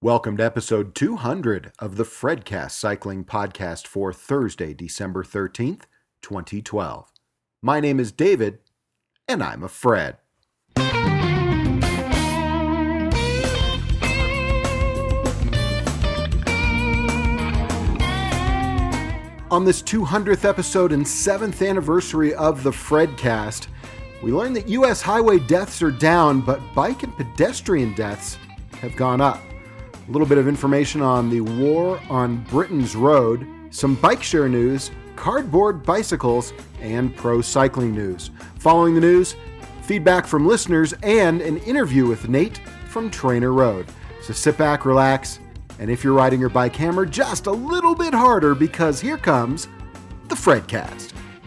Welcome to episode 200 of the Fredcast Cycling Podcast for Thursday, December 13th, 2012. My name is David, and I'm a Fred. On this 200th episode and 7th anniversary of the Fredcast, we learned that U.S. highway deaths are down, but bike and pedestrian deaths have gone up. A little bit of information on the war on Britain's road, some bike share news, cardboard bicycles, and pro cycling news. Following the news, feedback from listeners, and an interview with Nate from Trainer Road. So sit back, relax, and if you're riding your bike, hammer just a little bit harder because here comes the Fredcast.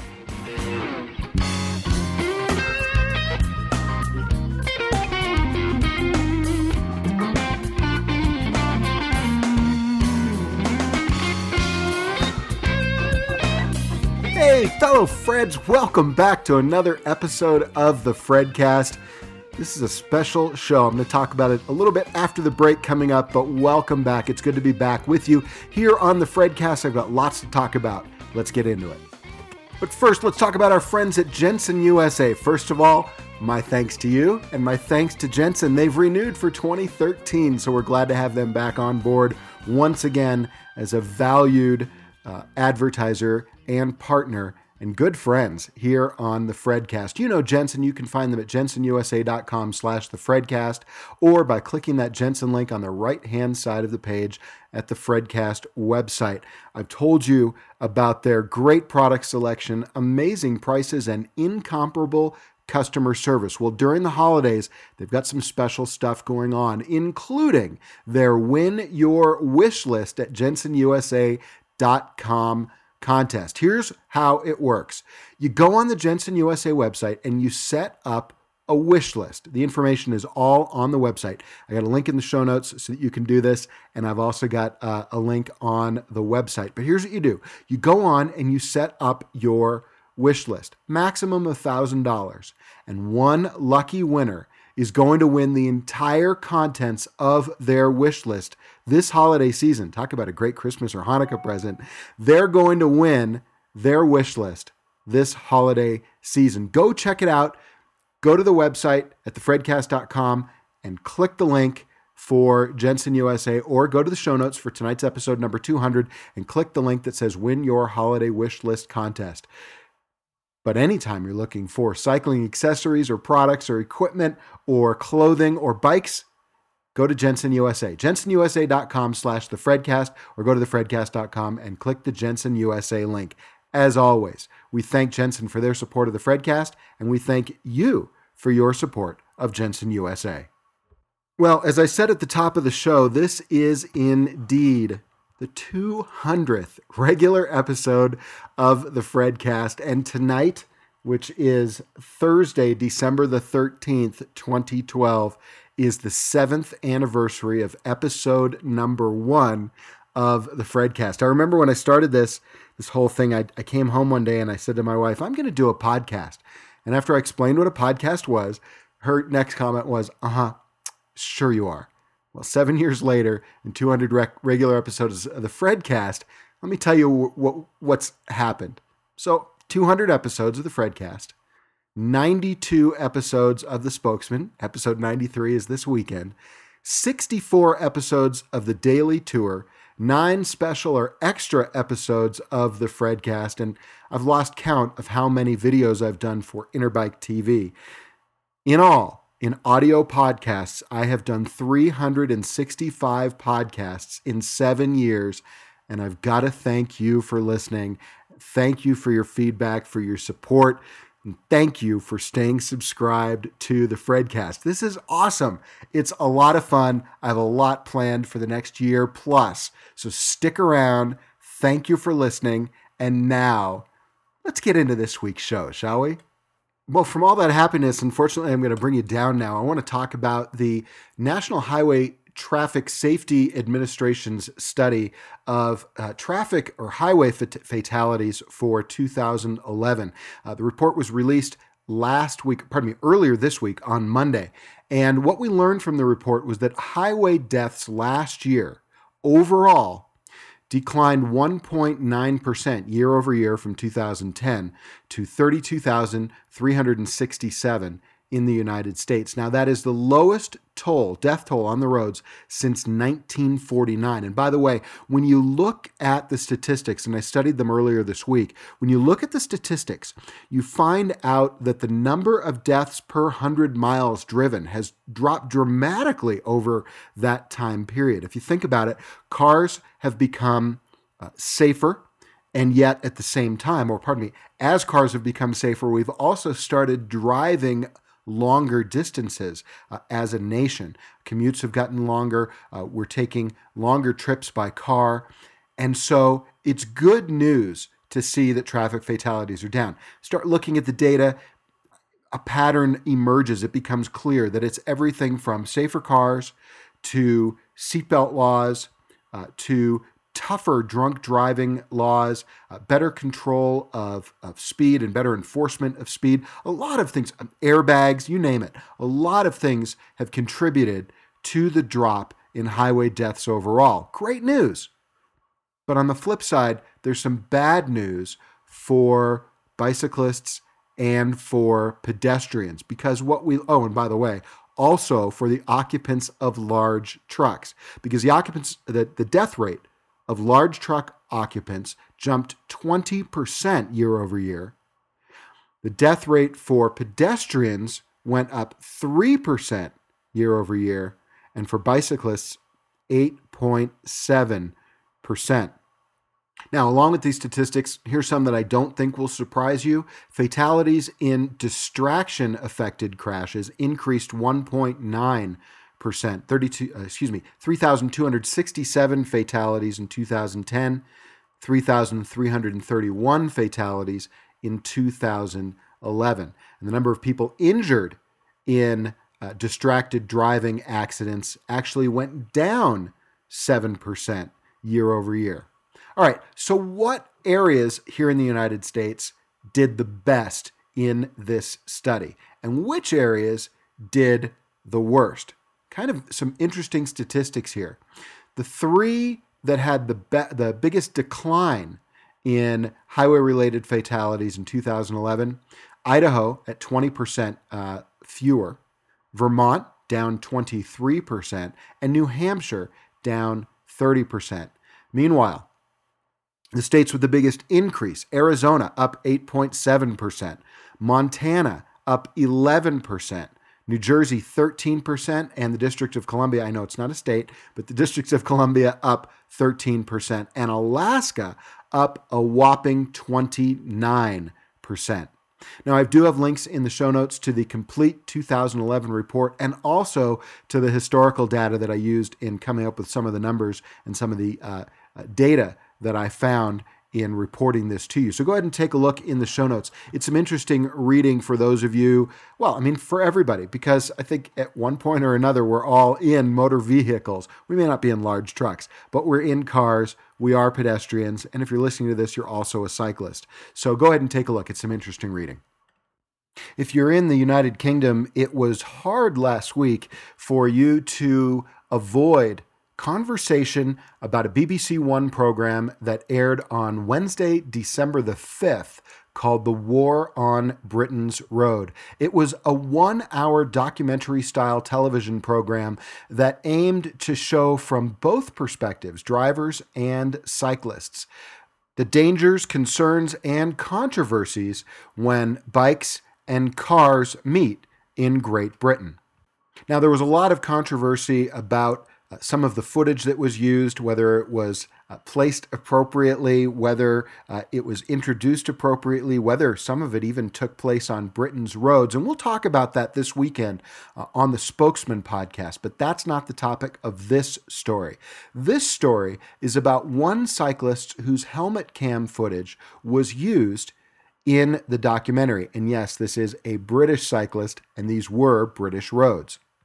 Hey, fellow Freds, welcome back to another episode of the Fredcast. This is a special show. I'm going to talk about it a little bit after the break coming up, but welcome back. It's good to be back with you here on the Fredcast. I've got lots to talk about. Let's get into it. But first, let's talk about our friends at Jensen USA. First of all, my thanks to you and my thanks to Jensen. They've renewed for 2013, so we're glad to have them back on board once again as a valued advertiser and partner and good friends here on the Fredcast. You know Jensen. You can find them at jensenusa.com/thefredcast or by clicking that Jensen link on the right-hand side of the page at the Fredcast website. I've told you about their great product selection, amazing prices, and incomparable customer service. Well, during the holidays, they've got some special stuff going on, including their Win Your Wish List at jensenusa.com contest. Here's how it works. You go on the Jensen USA website and you set up a wish list. The information is all on the website. I got a link in the show notes so that you can do this, and I've also got a link on the website. But here's what you do. You go on and you set up your wish list, maximum of $1,000, and one lucky winner is going to win the entire contents of their wish list this holiday season. Talk about a great Christmas or Hanukkah present. They're going to win their wish list this holiday season. Go check it out. Go to the website at thefredcast.com and click the link for Jensen USA, or go to the show notes for tonight's episode number 200 and click the link that says Win Your Holiday Wish List Contest. But anytime you're looking for cycling accessories or products or equipment or clothing or bikes, go to Jensen USA, jensenusa.com/thefredcast, or go to thefredcast.com and click the Jensen USA link. As always, we thank Jensen for their support of the Fredcast, and we thank you for your support of Jensen USA. Well, as I said at the top of the show, this is indeed the 200th regular episode of the Fredcast. And tonight, which is Thursday, December the 13th, 2012, is the 7th anniversary of episode number 1 of the Fredcast. I remember when I started this whole thing, I came home one day and I said to my wife, I'm going to do a podcast. And after I explained what a podcast was, her next comment was, sure you are. Well, 7 years later and 200 regular episodes of the Fredcast, let me tell you what's happened. So 200 episodes of the Fredcast, 92 episodes of The Spokesman, episode 93 is this weekend, 64 episodes of the Daily Tour, 9 special or extra episodes of the Fredcast, and I've lost count of how many videos I've done for Interbike TV. In all, in audio podcasts, I have done 365 podcasts in 7 years, and I've got to thank you for listening. Thank you for your feedback, for your support, and thank you for staying subscribed to the Fredcast. This is awesome. It's a lot of fun. I have a lot planned for the next year plus, so stick around. Thank you for listening, and now let's get into this week's show, shall we? Well, from all that happiness, unfortunately, I'm going to bring you down now. I want to talk about the National Highway Traffic Safety Administration's study of traffic or highway fatalities for 2011. The report was released earlier this week on Monday. And what we learned from the report was that highway deaths last year overall declined 1.9% year over year from 2010 to 32,367 in the United States. Now, that is the lowest death toll on the roads since 1949. And by the way, when you look at the statistics, and I studied them earlier this week, when you look at the statistics, you find out that the number of deaths per 100 miles driven has dropped dramatically over that time period. If you think about it, cars have become safer. And yet at the same time, as cars have become safer, we've also started driving longer distances as a nation. Commutes have gotten longer. We're taking longer trips by car. And so it's good news to see that traffic fatalities are down. Start looking at the data. A pattern emerges. It becomes clear that it's everything from safer cars to seatbelt laws to tougher drunk driving laws, better control of speed and better enforcement of speed. A lot of things, airbags, you name it. A lot of things have contributed to the drop in highway deaths overall. Great news. But on the flip side, there's some bad news for bicyclists and for pedestrians because and by the way, also for the occupants of large trucks, because the death rate of large truck occupants jumped 20% year over year. The death rate for pedestrians went up 3% year over year, and for bicyclists, 8.7%. Now, along with these statistics, here's some that I don't think will surprise you. Fatalities in distraction-affected crashes increased 1.9%. 3,267 fatalities in 2010, 3,331 fatalities in 2011. And the number of people injured in distracted driving accidents actually went down 7% year over year. All right, so what areas here in the United States did the best in this study? And which areas did the worst? Kind of some interesting statistics here. The three that had the biggest decline in highway-related fatalities in 2011, Idaho at 20% fewer, Vermont down 23%, and New Hampshire down 30%. Meanwhile, the states with the biggest increase, Arizona up 8.7%, Montana up 11%, New Jersey, 13%, and the District of Columbia, I know it's not a state, but the District of Columbia up 13%, and Alaska up a whopping 29%. Now, I do have links in the show notes to the complete 2011 report and also to the historical data that I used in coming up with some of the numbers and some of the data that I found in reporting this to you. So go ahead and take a look in the show notes. It's some interesting reading for those of you, for everybody, because I think at one point or another, we're all in motor vehicles. We may not be in large trucks, but we're in cars. We are pedestrians. And if you're listening to this, you're also a cyclist. So go ahead and take a look. It's some interesting reading. If you're in the United Kingdom, it was hard last week for you to avoid conversation about a BBC One program that aired on Wednesday, December the 5th, called The War on Britain's Road. It was a 1-hour documentary-style television program that aimed to show from both perspectives, drivers and cyclists, the dangers, concerns, and controversies when bikes and cars meet in Great Britain. Now, there was a lot of controversy about some of the footage that was used, whether it was placed appropriately, whether it was introduced appropriately, whether some of it even took place on Britain's roads. And we'll talk about that this weekend on the Spokesman podcast, but that's not the topic of this story. This story is about one cyclist whose helmet cam footage was used in the documentary. And yes, this is a British cyclist, and these were British roads.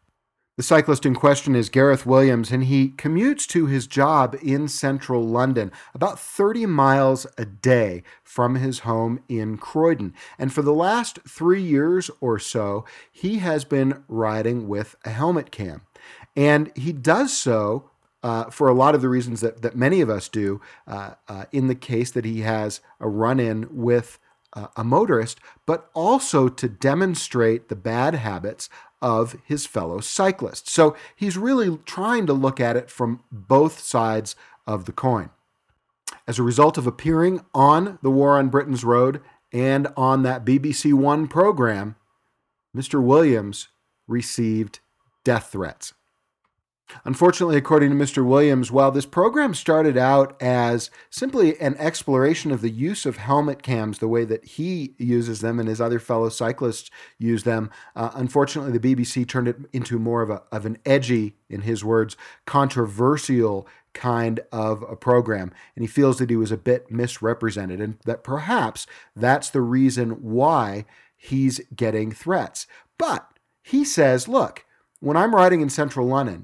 The cyclist in question is Gareth Williams, and he commutes to his job in central London, about 30 miles a day from his home in Croydon. And for the last 3 years or so, he has been riding with a helmet cam. And he does so for a lot of the reasons that many of us do, in the case that he has a run-in with a motorist, but also to demonstrate the bad habits of his fellow cyclists. So he's really trying to look at it from both sides of the coin. As a result of appearing on the War on Britain's Road and on that BBC One program, Mr. Williams received death threats. Unfortunately, according to Mr. Williams, while this program started out as simply an exploration of the use of helmet cams, the way that he uses them and his other fellow cyclists use them, unfortunately, the BBC turned it into more of an edgy, in his words, controversial kind of a program. And he feels that he was a bit misrepresented and that perhaps that's the reason why he's getting threats. But he says, look, when I'm riding in central London,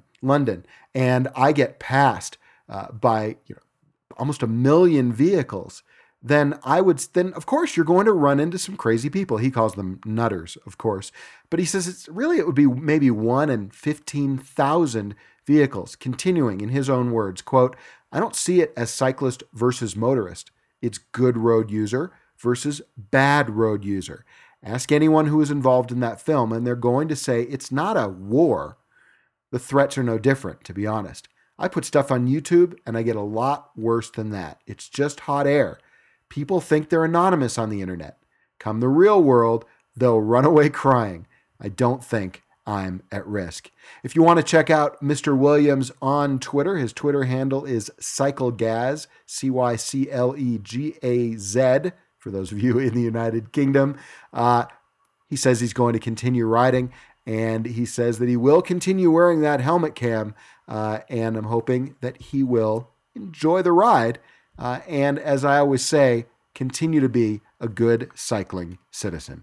and I get passed by almost 1 million vehicles, then of course you're going to run into some crazy people. He calls them nutters, of course, but he says it would be maybe 1 in 15,000 vehicles. Continuing in his own words, quote, "I don't see it as cyclist versus motorist. It's good road user versus bad road user. Ask anyone who was involved in that film, and they're going to say it's not a war. The threats are no different, to be honest. I put stuff on YouTube and I get a lot worse than that. It's just hot air. People think they're anonymous on the internet. Come the real world, they'll run away crying. I don't think I'm at risk." If you want to check out Mr. Williams on Twitter, his Twitter handle is CycleGaz, CycleGaz, for those of you in the United Kingdom. He says he's going to continue riding. And he says that he will continue wearing that helmet cam, and I'm hoping that he will enjoy the ride, and as I always say, continue to be a good cycling citizen.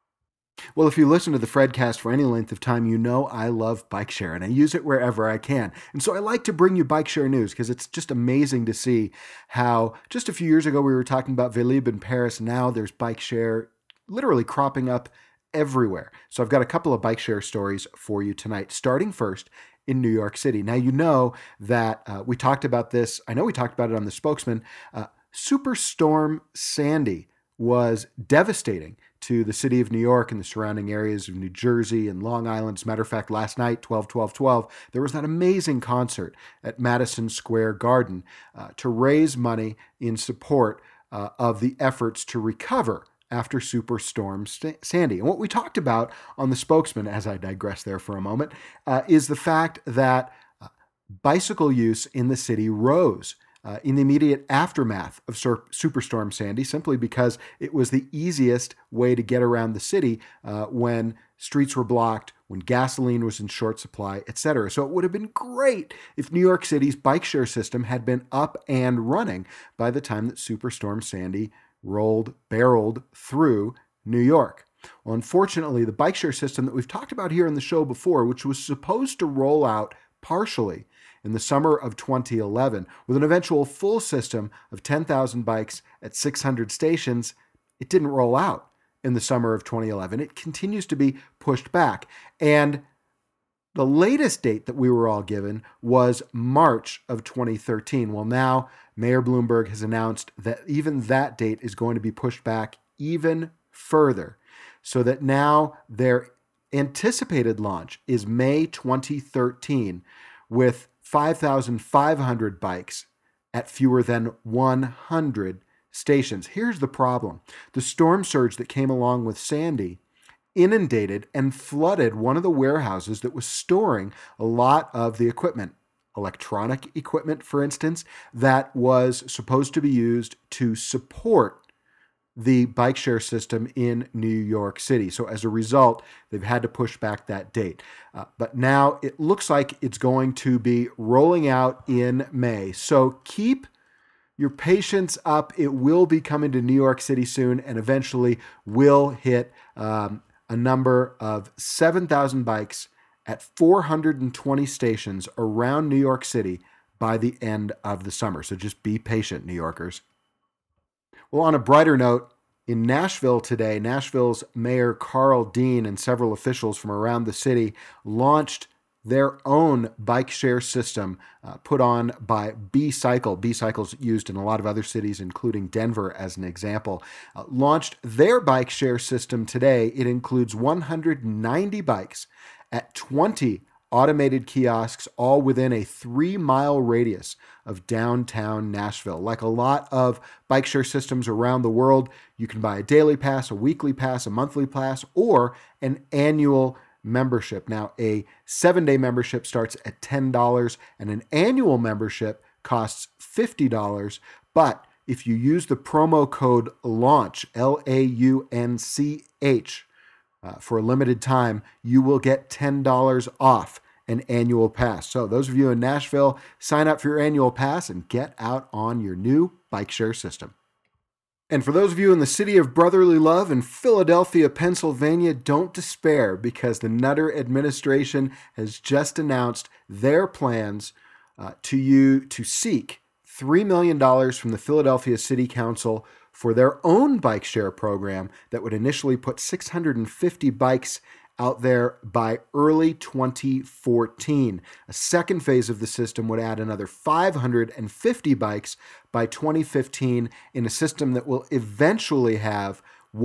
Well, if you listen to the Fredcast for any length of time, you know I love bike share, and I use it wherever I can. And so I like to bring you bike share news because it's just amazing to see how just a few years ago we were talking about Vélib in Paris. Now there's bike share literally cropping up everywhere. So I've got a couple of bike share stories for you tonight, starting first in New York City. Now, you know that we talked about this. I know we talked about it on The Spokesman. Superstorm Sandy was devastating to the city of New York and the surrounding areas of New Jersey and Long Island. As a matter of fact, last night, 12/12/12, there was that amazing concert at Madison Square Garden to raise money in support of the efforts to recover after Superstorm Sandy. And what we talked about on The Spokesman, as I digress there for a moment, is the fact that bicycle use in the city rose in the immediate aftermath of Superstorm Sandy, simply because it was the easiest way to get around the city when streets were blocked, when gasoline was in short supply, etc. So it would have been great if New York City's bike share system had been up and running by the time that Superstorm Sandy barreled through New York. Well, unfortunately, the bike share system that we've talked about here in the show before, which was supposed to roll out partially in the summer of 2011 with an eventual full system of 10,000 bikes at 600 stations, it didn't roll out in the summer of 2011. It continues to be pushed back. And the latest date that we were all given was March of 2013. Well, now Mayor Bloomberg has announced that even that date is going to be pushed back even further, so that now their anticipated launch is May 2013 with 5,500 bikes at fewer than 100 stations. Here's the problem. The storm surge that came along with Sandy inundated and flooded one of the warehouses that was storing a lot of the equipment, electronic equipment, for instance, that was supposed to be used to support the bike share system in New York City. So as a result, they've had to push back that date. But now it looks like it's going to be rolling out in May. So keep your patience up. It will be coming to New York City soon, and eventually will hit a number of 7,000 bikes at 420 stations around New York City by the end of the summer. So just be patient, New Yorkers. Well, on a brighter note, in Nashville today, Nashville's Mayor Carl Dean and several officials from around the city launched their own bike share system put on by B-Cycle. B-Cycle's used in a lot of other cities, including Denver as an example. Launched their bike share system today. It includes 190 bikes at 20 automated kiosks, all within a 3-mile radius of downtown Nashville. Like a lot of bike share systems around the world, you can buy a daily pass, a weekly pass, a monthly pass, or an annual membership. Now, a 7-day membership starts at $10 and an annual membership costs $50. But if you use the promo code LAUNCH, LAUNCH, for a limited time, you will get $10 off an annual pass. So those of you in Nashville, sign up for your annual pass and get out on your new bike share system. And for those of you in the city of brotherly love in Philadelphia, Pennsylvania, don't despair, because the Nutter administration has just announced their plans to seek $3 million from the Philadelphia City Council for their own bike share program that would initially put 650 bikes out there by early 2014. A second phase of the system would add another 550 bikes by 2015 in a system that will eventually have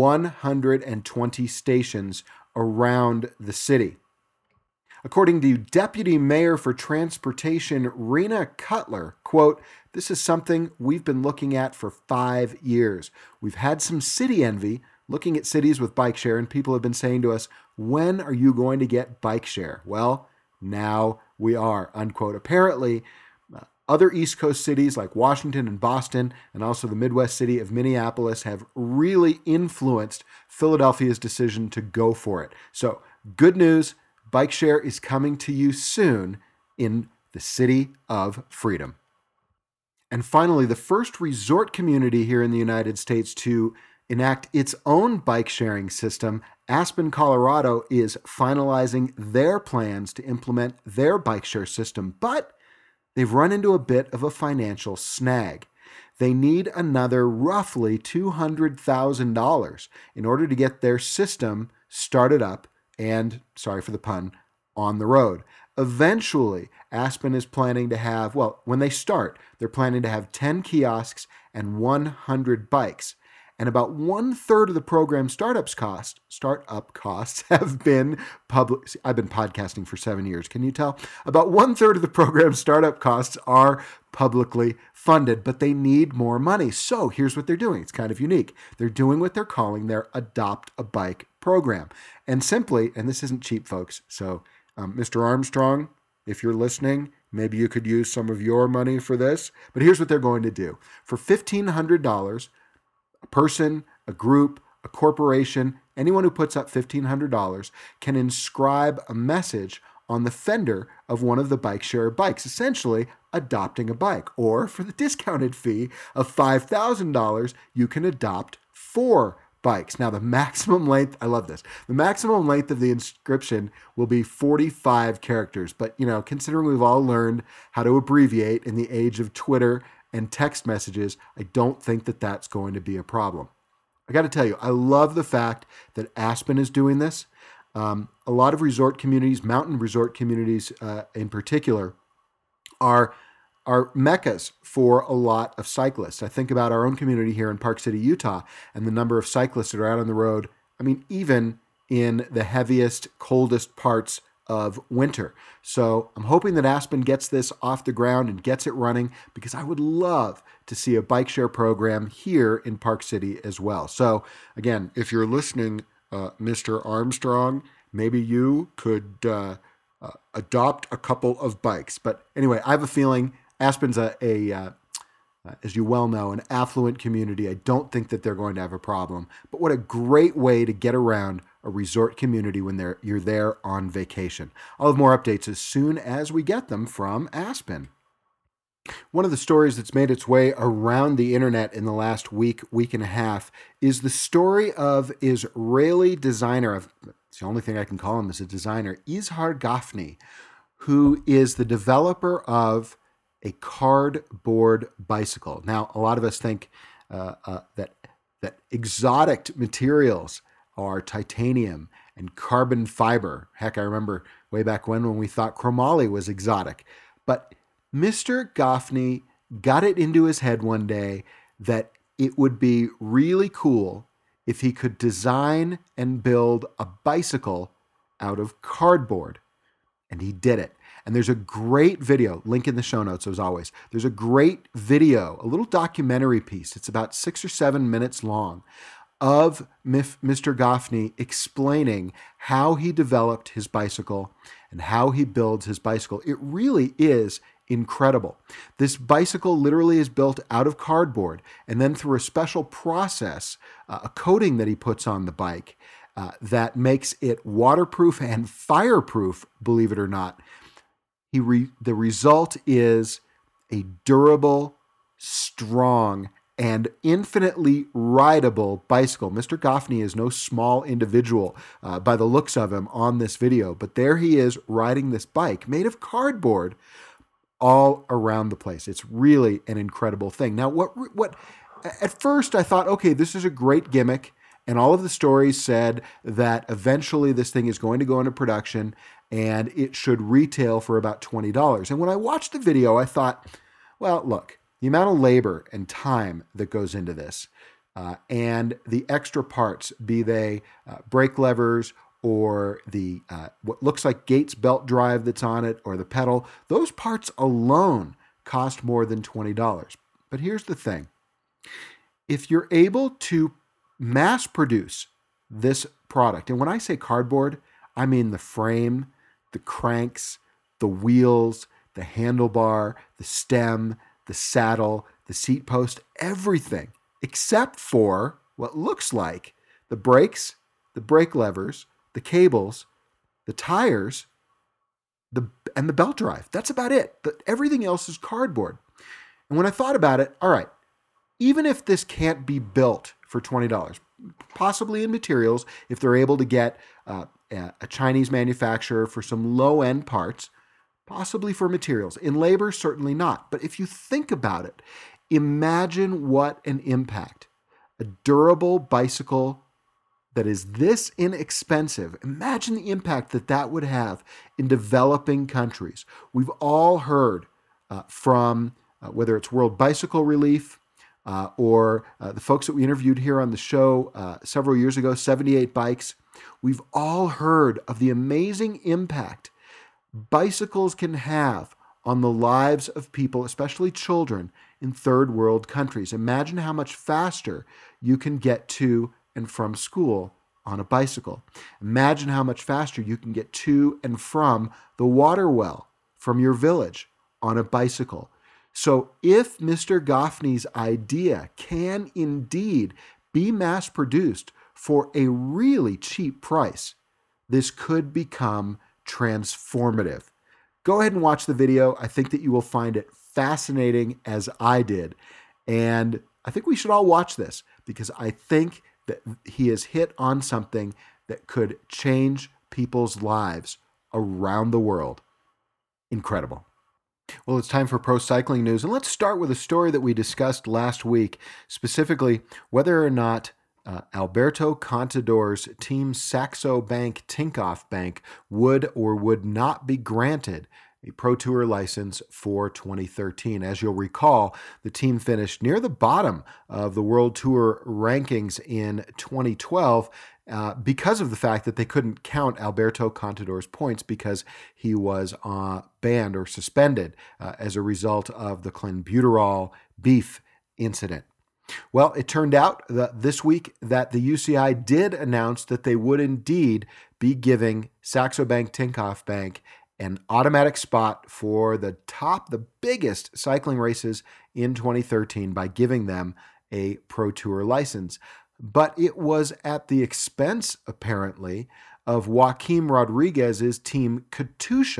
120 stations around the city. According to Deputy Mayor for Transportation Rena Cutler, quote, "This is something we've been looking at for 5 years. We've had some city envy looking at cities with bike share, and people have been saying to us, when are you going to get bike share? Well, now we are," unquote. Apparently, other East Coast cities like Washington and Boston, and also the Midwest city of Minneapolis, have really influenced Philadelphia's decision to go for it. So, good news. Bike share is coming to you soon in the City of Freedom. And finally, the first resort community here in the United States to enact its own bike sharing system, Aspen, Colorado, is finalizing their plans to implement their bike share system, but they've run into a bit of a financial snag. They need another roughly $200,000 in order to get their system started up and, sorry for the pun, on the road. Eventually, Aspen is planning to have, when they start, they're planning to have 10 kiosks and 100 bikes. And about 1/3 of the program's startup costs have been public. I've been podcasting for 7 years. Can you tell? About 1/3 of the program's startup costs are publicly funded, but they need more money. So here's what they're doing. It's kind of unique. They're doing what they're calling their Adopt a Bike program. And simply, and this isn't cheap, folks. So Mr. Armstrong, if you're listening, maybe you could use some of your money for this. But here's what they're going to do. For $1,500, a person, a group, a corporation, anyone who puts up $1,500 can inscribe a message on the fender of one of the bike share bikes, essentially adopting a bike. Or for the discounted fee of $5,000, you can adopt 4 bikes. Now, the maximum length, I love this, the maximum length of the inscription will be 45 characters. But, considering we've all learned how to abbreviate in the age of Twitter and text messages, I don't think that that's going to be a problem. I got to tell you, I love the fact that Aspen is doing this. A lot of resort communities, mountain resort communities in particular, are meccas for a lot of cyclists. I think about our own community here in Park City, Utah, and the number of cyclists that are out on the road. I mean, even in the heaviest, coldest parts of winter. So I'm hoping that Aspen gets this off the ground and gets it running, because I would love to see a bike share program here in Park City as well. So again, if you're listening, Mr. Armstrong, maybe you could adopt a couple of bikes. But anyway, I have a feeling Aspen's as you well know, an affluent community. I don't think that they're going to have a problem. But what a great way to get around a resort community when you're there on vacation. I'll have more updates as soon as we get them from Aspen. One of the stories that's made its way around the internet in the last week and a half is the story of Israeli designer, it's the only thing I can call him as a designer, Izhar Gafni, who is the developer of a cardboard bicycle. Now, a lot of us think that exotic materials are titanium and carbon fiber. Heck, I remember way back when we thought chromoly was exotic. But Mr. Gafni got it into his head one day that it would be really cool if he could design and build a bicycle out of cardboard. And he did it. And there's a great video, link in the show notes as always. There's a great video, a little documentary piece. It's about 6 or 7 minutes long of Mr. Gafni explaining how he developed his bicycle and how he builds his bicycle. It really is incredible. This bicycle literally is built out of cardboard, and then through a special process, a coating that he puts on the bike that makes it waterproof and fireproof, believe it or not. The result is a durable, strong, and infinitely rideable bicycle. Mr. Gafni is no small individual by the looks of him on this video, but there he is riding this bike made of cardboard all around the place. It's really an incredible thing. Now, what at first I thought, okay, this is a great gimmick, and all of the stories said that eventually this thing is going to go into production and it should retail for about $20. And when I watched the video, I thought, well, look, the amount of labor and time that goes into this and the extra parts, be they brake levers or the what looks like Gates belt drive that's on it or the pedal, those parts alone cost more than $20. But here's the thing. If you're able to mass produce this product, and when I say cardboard, I mean the frame, the cranks, the wheels, the handlebar, the stem, the saddle, the seat post, everything except for what looks like the brakes, the brake levers, the cables, the tires, and the belt drive. That's about it. Everything else is cardboard. And when I thought about it, all right, even if this can't be built for $20, possibly in materials, if they're able to get a Chinese manufacturer for some low-end parts, possibly for materials. In labor, certainly not. But if you think about it, imagine what an impact a durable bicycle that is this inexpensive, imagine the impact that would have in developing countries. We've all heard from whether it's World Bicycle Relief or the folks that we interviewed here on the show several years ago, 78 Bikes. We've all heard of the amazing impact bicycles can have on the lives of people, especially children, in third world countries. Imagine how much faster you can get to and from school on a bicycle. Imagine how much faster you can get to and from the water well from your village on a bicycle. So if Mr. Gafni's idea can indeed be mass produced for a really cheap price, this could become transformative. Go ahead and watch the video. I think that you will find it fascinating as I did. And I think we should all watch this because I think that he has hit on something that could change people's lives around the world. Incredible. Well, it's time for pro cycling news. And let's start with a story that we discussed last week, specifically whether or not Alberto Contador's team Saxo Bank Tinkoff Bank would or would not be granted a Pro Tour license for 2013. As you'll recall, the team finished near the bottom of the World Tour rankings in 2012 because of the fact that they couldn't count Alberto Contador's points because he was banned or suspended as a result of the clenbuterol beef incident. Well, it turned out that this week that the UCI did announce that they would indeed be giving Saxo Bank Tinkoff Bank an automatic spot for the biggest cycling races in 2013 by giving them a Pro Tour license. But it was at the expense, apparently, of Joaquim Rodriguez's team Katusha.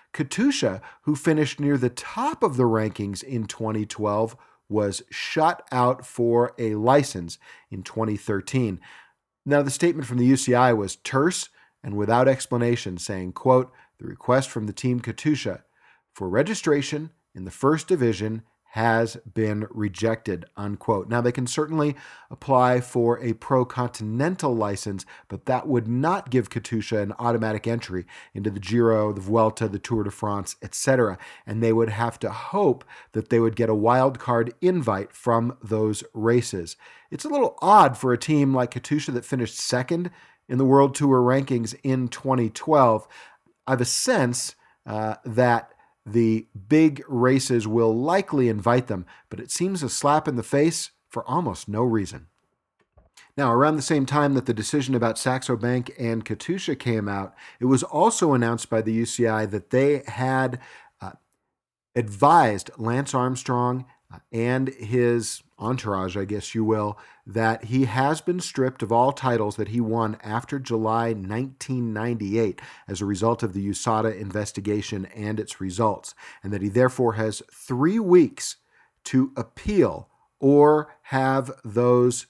Katusha, who finished near the top of the rankings in 2012, was shut out for a license in 2013. Now, the statement from the UCI was terse and without explanation, saying, quote, "The request from the team Katusha for registration in the first division has been rejected," unquote. Now, they can certainly apply for a pro-continental license, but that would not give Katusha an automatic entry into the Giro, the Vuelta, the Tour de France, etc. And they would have to hope that they would get a wild card invite from those races. It's a little odd for a team like Katusha that finished second in the World Tour rankings in 2012. I have a sense that the big races will likely invite them, but it seems a slap in the face for almost no reason. Now, around the same time that the decision about Saxo Bank and Katusha came out, it was also announced by the UCI that they had advised Lance Armstrong and his entourage, I guess you will, that he has been stripped of all titles that he won after July 1998 as a result of the USADA investigation and its results, and that he therefore has 3 weeks to appeal or have those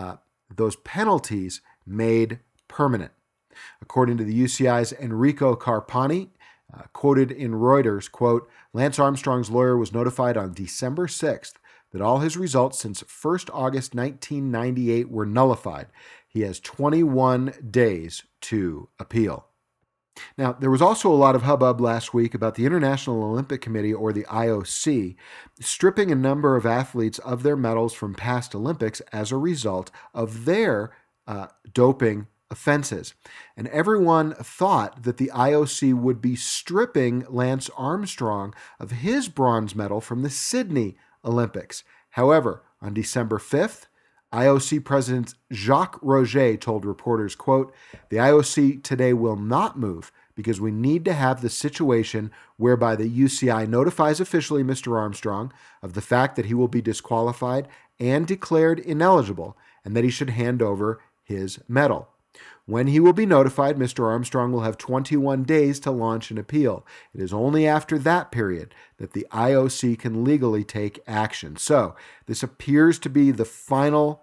penalties made permanent. According to the UCI's Enrico Carpani, quoted in Reuters, quote, "Lance Armstrong's lawyer was notified on December 6th that all his results since 1st August 1998 were nullified. He has 21 days to appeal." Now, there was also a lot of hubbub last week about the International Olympic Committee, or the IOC, stripping a number of athletes of their medals from past Olympics as a result of their doping offenses. And everyone thought that the IOC would be stripping Lance Armstrong of his bronze medal from the Sydney Olympics. However, on December 5th, IOC President Jacques Roger told reporters, quote, "The IOC today will not move because we need to have the situation whereby the UCI notifies officially Mr. Armstrong of the fact that he will be disqualified and declared ineligible and that he should hand over his medal. When he will be notified, Mr. Armstrong will have 21 days to launch an appeal. It is only after that period that the IOC can legally take action." So this appears to be the final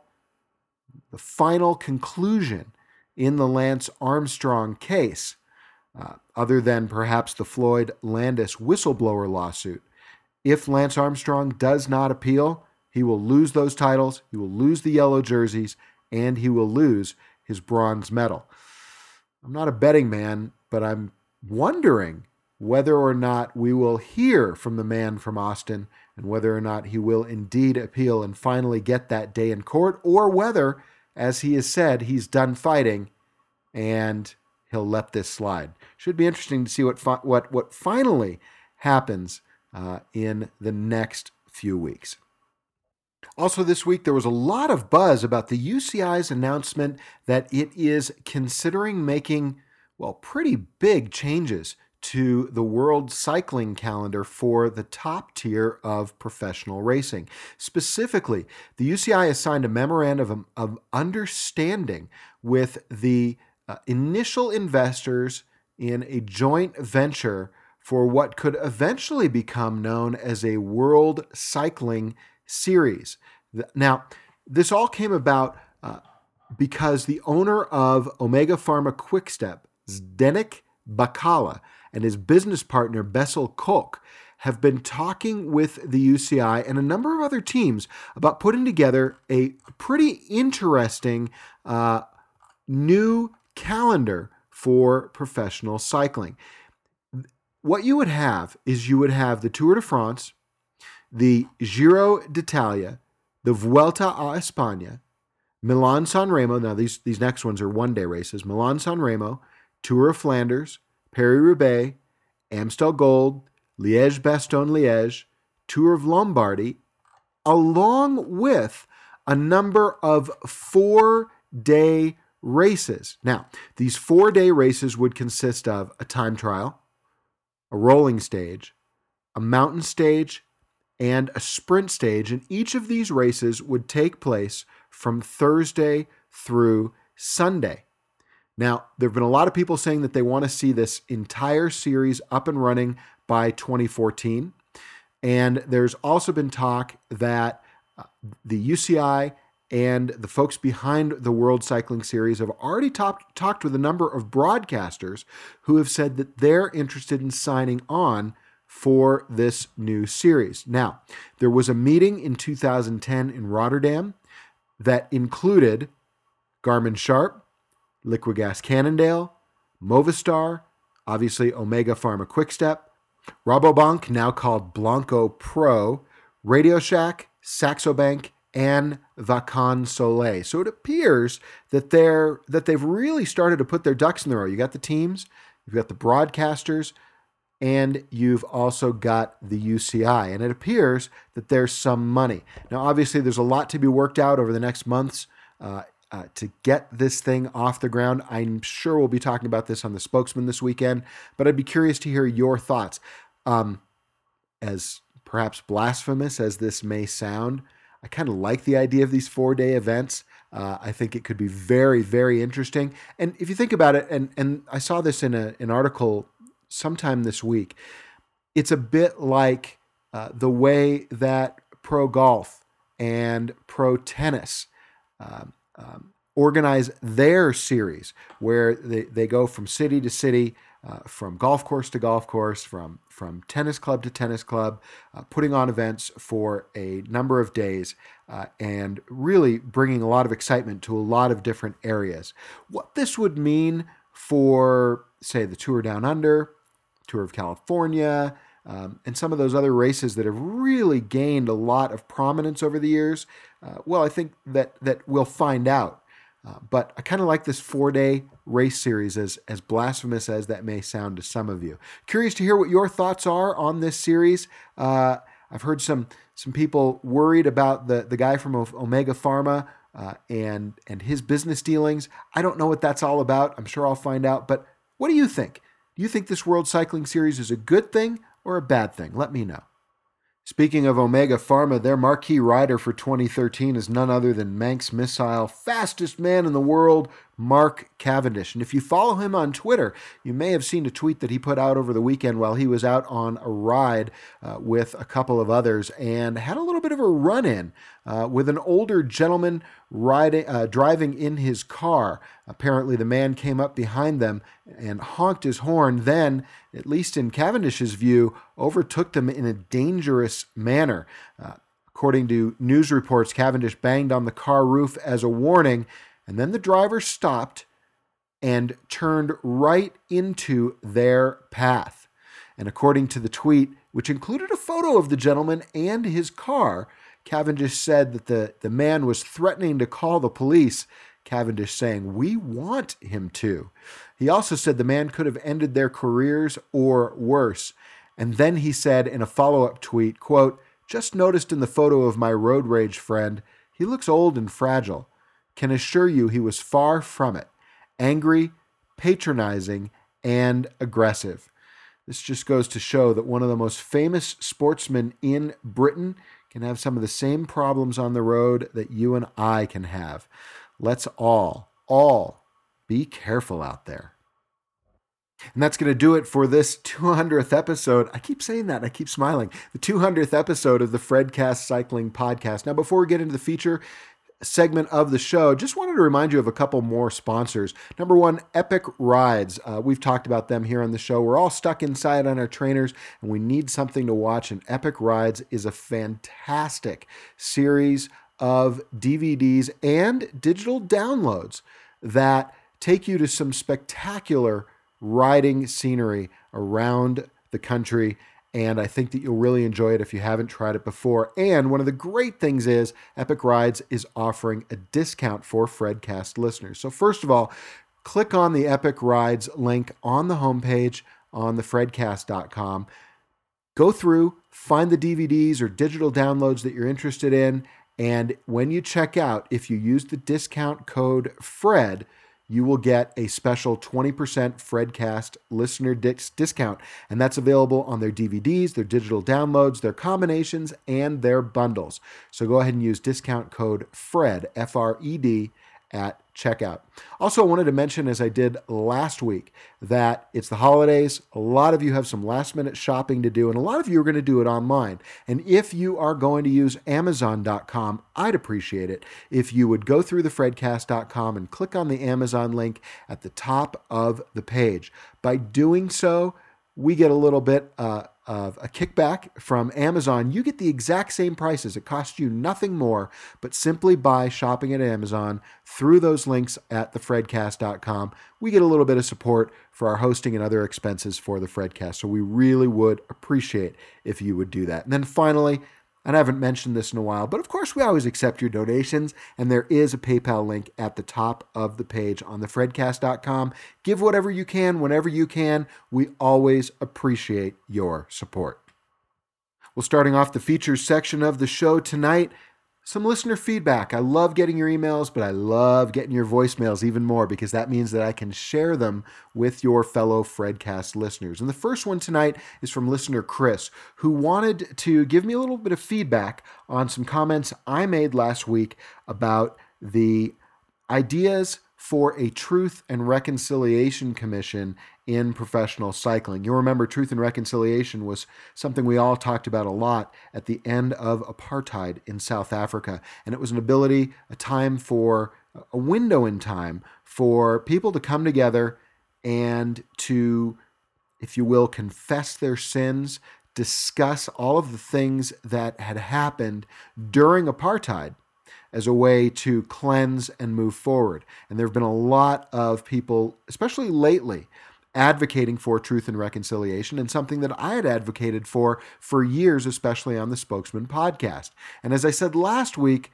conclusion in the Lance Armstrong case, other than perhaps the Floyd Landis whistleblower lawsuit. If Lance Armstrong does not appeal, he will lose those titles, he will lose the yellow jerseys, and he will lose his bronze medal. I'm not a betting man, but I'm wondering whether or not we will hear from the man from Austin and whether or not he will indeed appeal and finally get that day in court, or whether, as he has said, he's done fighting and he'll let this slide. Should be interesting to see what finally happens in the next few weeks. Also this week, there was a lot of buzz about the UCI's announcement that it is considering making, pretty big changes to the world cycling calendar for the top tier of professional racing. Specifically, the UCI has signed a memorandum of understanding with the initial investors in a joint venture for what could eventually become known as a World Cycling Series. Now, this all came about because the owner of Omega Pharma Quickstep, Zdeněk Bakala, and his business partner, Bessel Koch, have been talking with the UCI and a number of other teams about putting together a pretty interesting new calendar for professional cycling. What you would have is the Tour de France, the Giro d'Italia, the Vuelta a España, Milan-San Remo. Now, these next ones are one-day races. Milan-San Remo, Tour of Flanders, Paris-Roubaix, Amstel Gold, Liège-Bastogne-Liège, Tour of Lombardy, along with a number of 4-day races. Now, these 4-day races would consist of a time trial, a rolling stage, a mountain stage, and a sprint stage, and each of these races would take place from Thursday through Sunday. Now, there have been a lot of people saying that they want to see this entire series up and running by 2014. And there's also been talk that the UCI and the folks behind the World Cycling Series have already talked with a number of broadcasters who have said that they're interested in signing on for this new series. Now, there was a meeting in 2010 in Rotterdam that included Garmin Sharp, Liquigas Cannondale, Movistar, obviously Omega Pharma Quickstep, Rabobank, now called Blanco Pro, Radio Shack, Saxo Bank, and Vacan Soleil. So it appears that they've really started to put their ducks in a row. You got the teams, you've got the broadcasters, and you've also got the UCI. And it appears that there's some money. Now, obviously, there's a lot to be worked out over the next months to get this thing off the ground. I'm sure we'll be talking about this on the Spokesman this weekend, but I'd be curious to hear your thoughts. As perhaps blasphemous as this may sound, I kind of like the idea of these 4-day events. I think it could be very, very interesting. And if you think about it, and I saw this in an article sometime this week, it's a bit like the way that pro golf and pro tennis organize their series, where they go from city to city, from golf course to golf course, from tennis club to tennis club, putting on events for a number of days, and really bringing a lot of excitement to a lot of different areas. What this would mean for, say, the Tour Down Under, Tour of California, and some of those other races that have really gained a lot of prominence over the years, well, I think that we'll find out. But I kind of like this 4-day race series, as blasphemous as that may sound to some of you. Curious to hear what your thoughts are on this series. I've heard some people worried about the guy from Omega Pharma and his business dealings. I don't know what that's all about. I'm sure I'll find out. But what do you think? Do you think this World Cycling Series is a good thing or a bad thing? Let me know. Speaking of Omega Pharma, their marquee rider for 2013 is none other than Manx Missile fastest man in the world, Mark Cavendish. And if you follow him on Twitter, you may have seen a tweet that he put out over the weekend while he was out on a ride with a couple of others, and had a little bit of a run-in with an older gentleman driving in his car. Apparently the man came up behind them and honked his horn, then, at least in Cavendish's view, overtook them in a dangerous manner. According to news reports, Cavendish banged on the car roof as a warning, and then the driver stopped and turned right into their path. And according to the tweet, which included a photo of the gentleman and his car, Cavendish said that the man was threatening to call the police, Cavendish saying, "We want him to." He also said the man could have ended their careers or worse. And then he said in a follow-up tweet, quote, "Just noticed in the photo of my road rage friend, he looks old and fragile. Can assure you he was far from it. Angry, patronizing, and aggressive." This just goes to show that one of the most famous sportsmen in Britain can have some of the same problems on the road that you and I can have. Let's all be careful out there. And that's going to do it for this 200th episode. I keep saying that. I keep smiling. The 200th episode of the Fredcast Cycling Podcast. Now, before we get into the feature segment of the show, just wanted to remind you of a couple more sponsors. Number one, Epic Rides. We've talked about them here on the show. We're all stuck inside on our trainers and we need something to watch, and Epic Rides is a fantastic series of DVDs and digital downloads that take you to some spectacular riding scenery around the country. And I think that you'll really enjoy it if you haven't tried it before. And one of the great things is Epic Rides is offering a discount for Fredcast listeners. So first of all, click on the Epic Rides link on the homepage on thefredcast.com. Go through, find the DVDs or digital downloads that you're interested in. And when you check out, if you use the discount code FRED, you will get a special 20% Fredcast listener discount. And that's available on their DVDs, their digital downloads, their combinations, and their bundles. So go ahead and use discount code FRED, F-R-E-D, at checkout. Also, I wanted to mention, as I did last week, that it's the holidays. A lot of you have some last minute shopping to do, and a lot of you are going to do it online. And if you are going to use Amazon.com, I'd appreciate it if you would go through thefredcast.com and click on the Amazon link at the top of the page. By doing so, we get a little bit of a kickback from Amazon. You get the exact same prices. It costs you nothing more, but simply by shopping at Amazon through those links at thefredcast.com, we get a little bit of support for our hosting and other expenses for the Fredcast. So we really would appreciate if you would do that. And then finally, and I haven't mentioned this in a while, but of course we always accept your donations, and there is a PayPal link at the top of the page on thefredcast.com. Give whatever you can, whenever you can. We always appreciate your support. Well, starting off the features section of the show tonight, some listener feedback. I love getting your emails, but I love getting your voicemails even more because that means that I can share them with your fellow Fredcast listeners. And the first one tonight is from listener Chris, who wanted to give me a little bit of feedback on some comments I made last week about the ideas for a Truth and Reconciliation Commission in professional cycling. You'll remember Truth and Reconciliation was something we all talked about a lot at the end of apartheid in South Africa. And it was a time for a window in time for people to come together and to, if you will, confess their sins, discuss all of the things that had happened during apartheid as a way to cleanse and move forward. And there have been a lot of people, especially lately, advocating for truth and reconciliation, and something that I had advocated for years, especially on the Spokesman podcast. And as I said last week,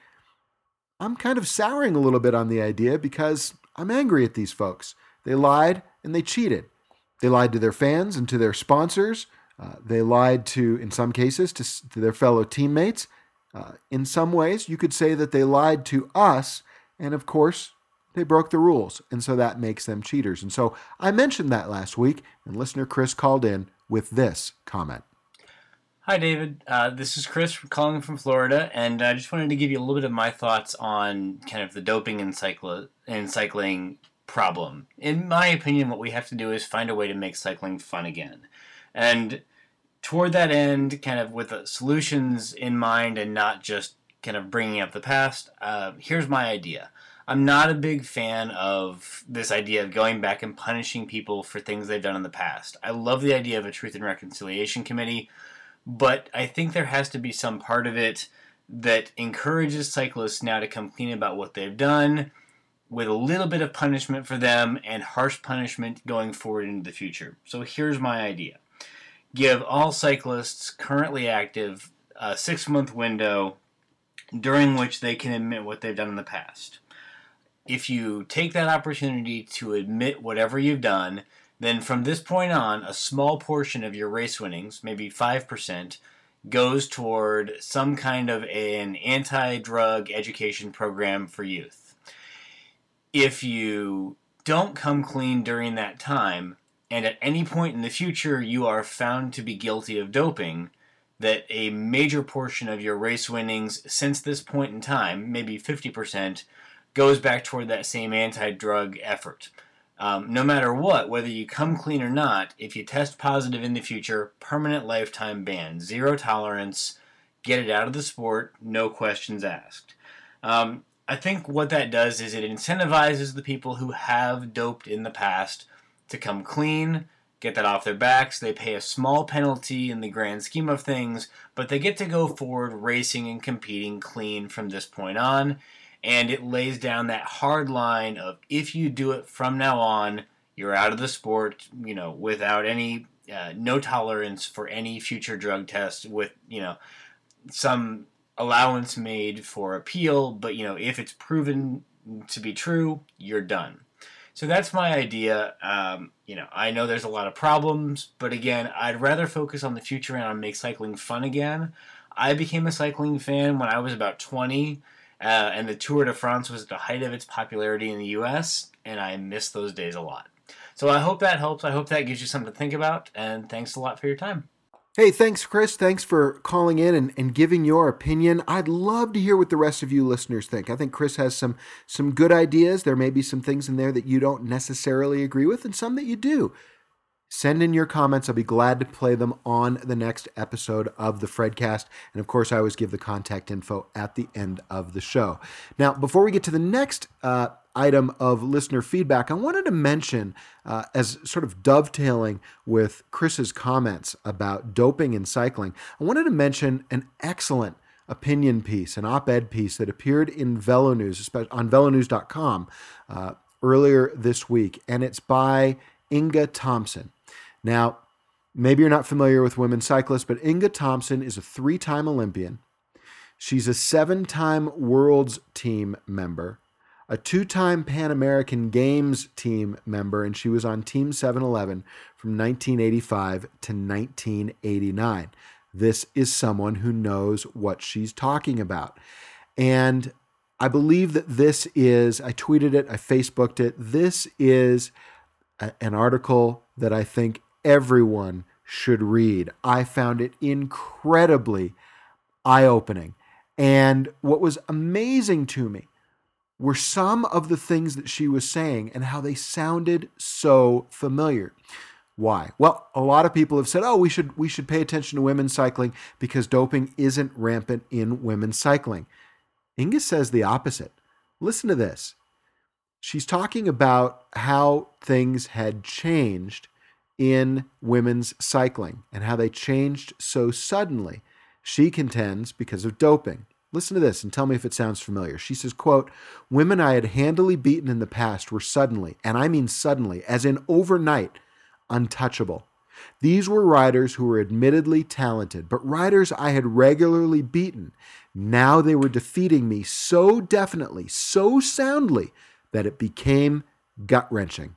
I'm kind of souring a little bit on the idea because I'm angry at these folks. They lied and they cheated. They lied to their fans and to their sponsors. They lied to, in some cases, to their fellow teammates. In some ways, you could say that they lied to us, and of course, they broke the rules, and so that makes them cheaters. And so I mentioned that last week, and listener Chris called in with this comment. Hi, David. This is Chris calling from Florida, and I just wanted to give you a little bit of my thoughts on kind of the doping in cycling problem. In my opinion, what we have to do is find a way to make cycling fun again. And toward that end, kind of with the solutions in mind and not just kind of bringing up the past, here's my idea. I'm not a big fan of this idea of going back and punishing people for things they've done in the past. I love the idea of a Truth and Reconciliation Committee, but I think there has to be some part of it that encourages cyclists now to come clean about what they've done, with a little bit of punishment for them and harsh punishment going forward into the future. So here's my idea. Give all cyclists currently active a 6-month window during which they can admit what they've done in the past. If you take that opportunity to admit whatever you've done, then from this point on, a small portion of your race winnings, maybe 5%, goes toward some kind of an anti-drug education program for youth. If you don't come clean during that time, and at any point in the future you are found to be guilty of doping, that a major portion of your race winnings since this point in time, maybe 50%, goes back toward that same anti-drug effort. No matter what, whether you come clean or not, if you test positive in the future, permanent lifetime ban, zero tolerance, get it out of the sport, no questions asked. I think what that does is it incentivizes the people who have doped in the past to come clean, get that off their backs. They pay a small penalty in the grand scheme of things, but they get to go forward racing and competing clean from this point on. And it lays down that hard line of if you do it from now on, you're out of the sport, without any, no tolerance for any future drug tests with, some allowance made for appeal. But, if it's proven to be true, you're done. So that's my idea. I know there's a lot of problems, but again, I'd rather focus on the future and on make cycling fun again. I became a cycling fan when I was about 20. And the Tour de France was at the height of its popularity in the U.S., and I miss those days a lot. So I hope that helps. I hope that gives you something to think about, and thanks a lot for your time. Hey, thanks, Chris. Thanks for calling in and giving your opinion. I'd love to hear what the rest of you listeners think. I think Chris has some good ideas. There may be some things in there that you don't necessarily agree with, and some that you do. Send in your comments. I'll be glad to play them on the next episode of the Fredcast. And of course, I always give the contact info at the end of the show. Now, before we get to the next item of listener feedback, I wanted to mention, as sort of dovetailing with Chris's comments about doping in cycling, I wanted to mention an excellent opinion piece, an op-ed piece that appeared in Velo News, on velonews.com earlier this week. And it's by Inga Thompson. Now, maybe you're not familiar with women cyclists, but Inga Thompson is a 3-time Olympian. She's a 7-time World's Team member, a 2-time Pan American Games team member, and she was on Team 711 from 1985 to 1989. This is someone who knows what she's talking about. And I believe that this is, I tweeted it, I Facebooked it, this is an article that I think everyone should read. I found it incredibly eye-opening. And what was amazing to me were some of the things that she was saying and how they sounded so familiar. Why? Well, a lot of people have said, "Oh, we should pay attention to women's cycling because doping isn't rampant in women's cycling." Inga says the opposite. Listen to this. She's talking about how things had changed in women's cycling and how they changed so suddenly. She contends because of doping. Listen to this and tell me if it sounds familiar. She says, quote, "Women I had handily beaten in the past were suddenly, and I mean suddenly, as in overnight, untouchable. These were riders who were admittedly talented, but riders I had regularly beaten. Now they were defeating me so definitely, so soundly, that it became gut-wrenching."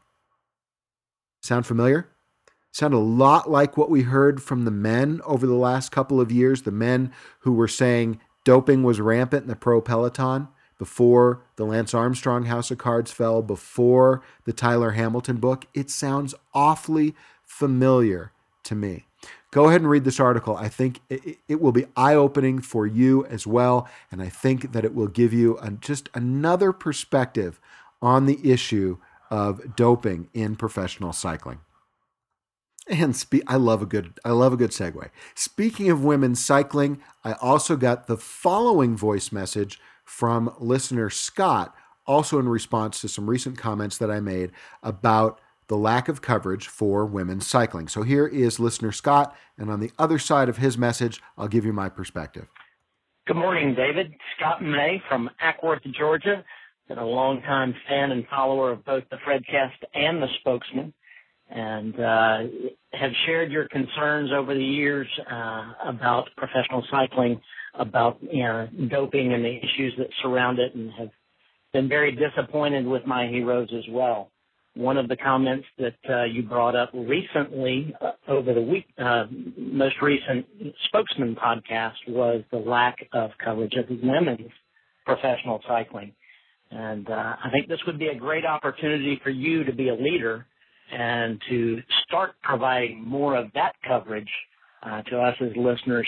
Sound familiar? Sound a lot like what we heard from the men over the last couple of years, the men who were saying doping was rampant in the pro peloton before the Lance Armstrong House of Cards fell, before the Tyler Hamilton book. It sounds awfully familiar to me. Go ahead and read this article. I think it will be eye-opening for you as well, and I think that it will give you just another perspective on the issue of doping in professional cycling. And I love a good segue. Speaking of women's cycling, I also got the following voice message from listener Scott, also in response to some recent comments that I made about the lack of coverage for women's cycling. So here is listener Scott, and on the other side of his message, I'll give you my perspective. Good morning, David. Scott May from Ackworth, Georgia. Been a longtime fan and follower of both the Fredcast and the Spokesman, and have shared your concerns over the years about professional cycling, about doping and the issues that surround it, and have been very disappointed with my heroes as well. One of the comments that you brought up recently over the week, most recent Spokesman podcast, was the lack of coverage of women's professional cycling. And I think this would be a great opportunity for you to be a leader and to start providing more of that coverage to us as listeners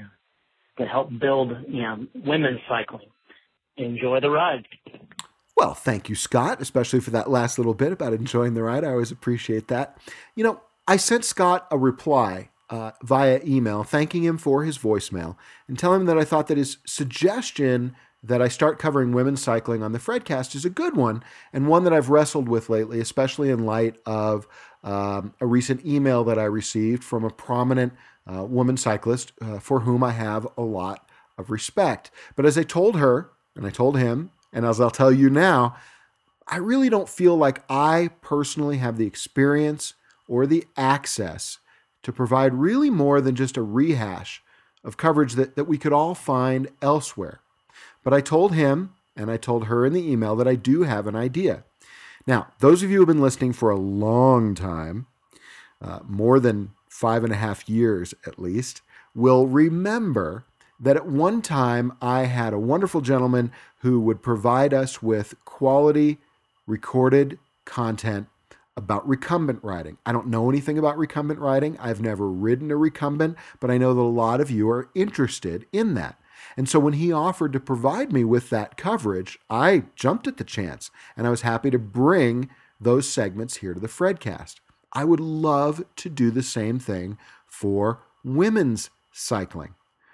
to help build women's cycling. Enjoy the ride. Well, thank you, Scott, especially for that last little bit about enjoying the ride. I always appreciate that. I sent Scott a reply via email thanking him for his voicemail and telling him that I thought that his suggestion that I start covering women's cycling on the Fredcast is a good one, and one that I've wrestled with lately, especially in light of a recent email that I received from a prominent woman cyclist for whom I have a lot of respect. But as I told her, and I told him, and as I'll tell you now, I really don't feel like I personally have the experience or the access to provide really more than just a rehash of coverage that we could all find elsewhere. But I told him, and I told her in the email, that I do have an idea. Now, those of you who have been listening for a long time, more than 5.5 years at least, will remember that at one time I had a wonderful gentleman who would provide us with quality recorded content about recumbent riding. I don't know anything about recumbent riding. I've never ridden a recumbent, but I know that a lot of you are interested in that. And so when he offered to provide me with that coverage, I jumped at the chance, and I was happy to bring those segments here to the Fredcast. I would love to do the same thing for women's cycling.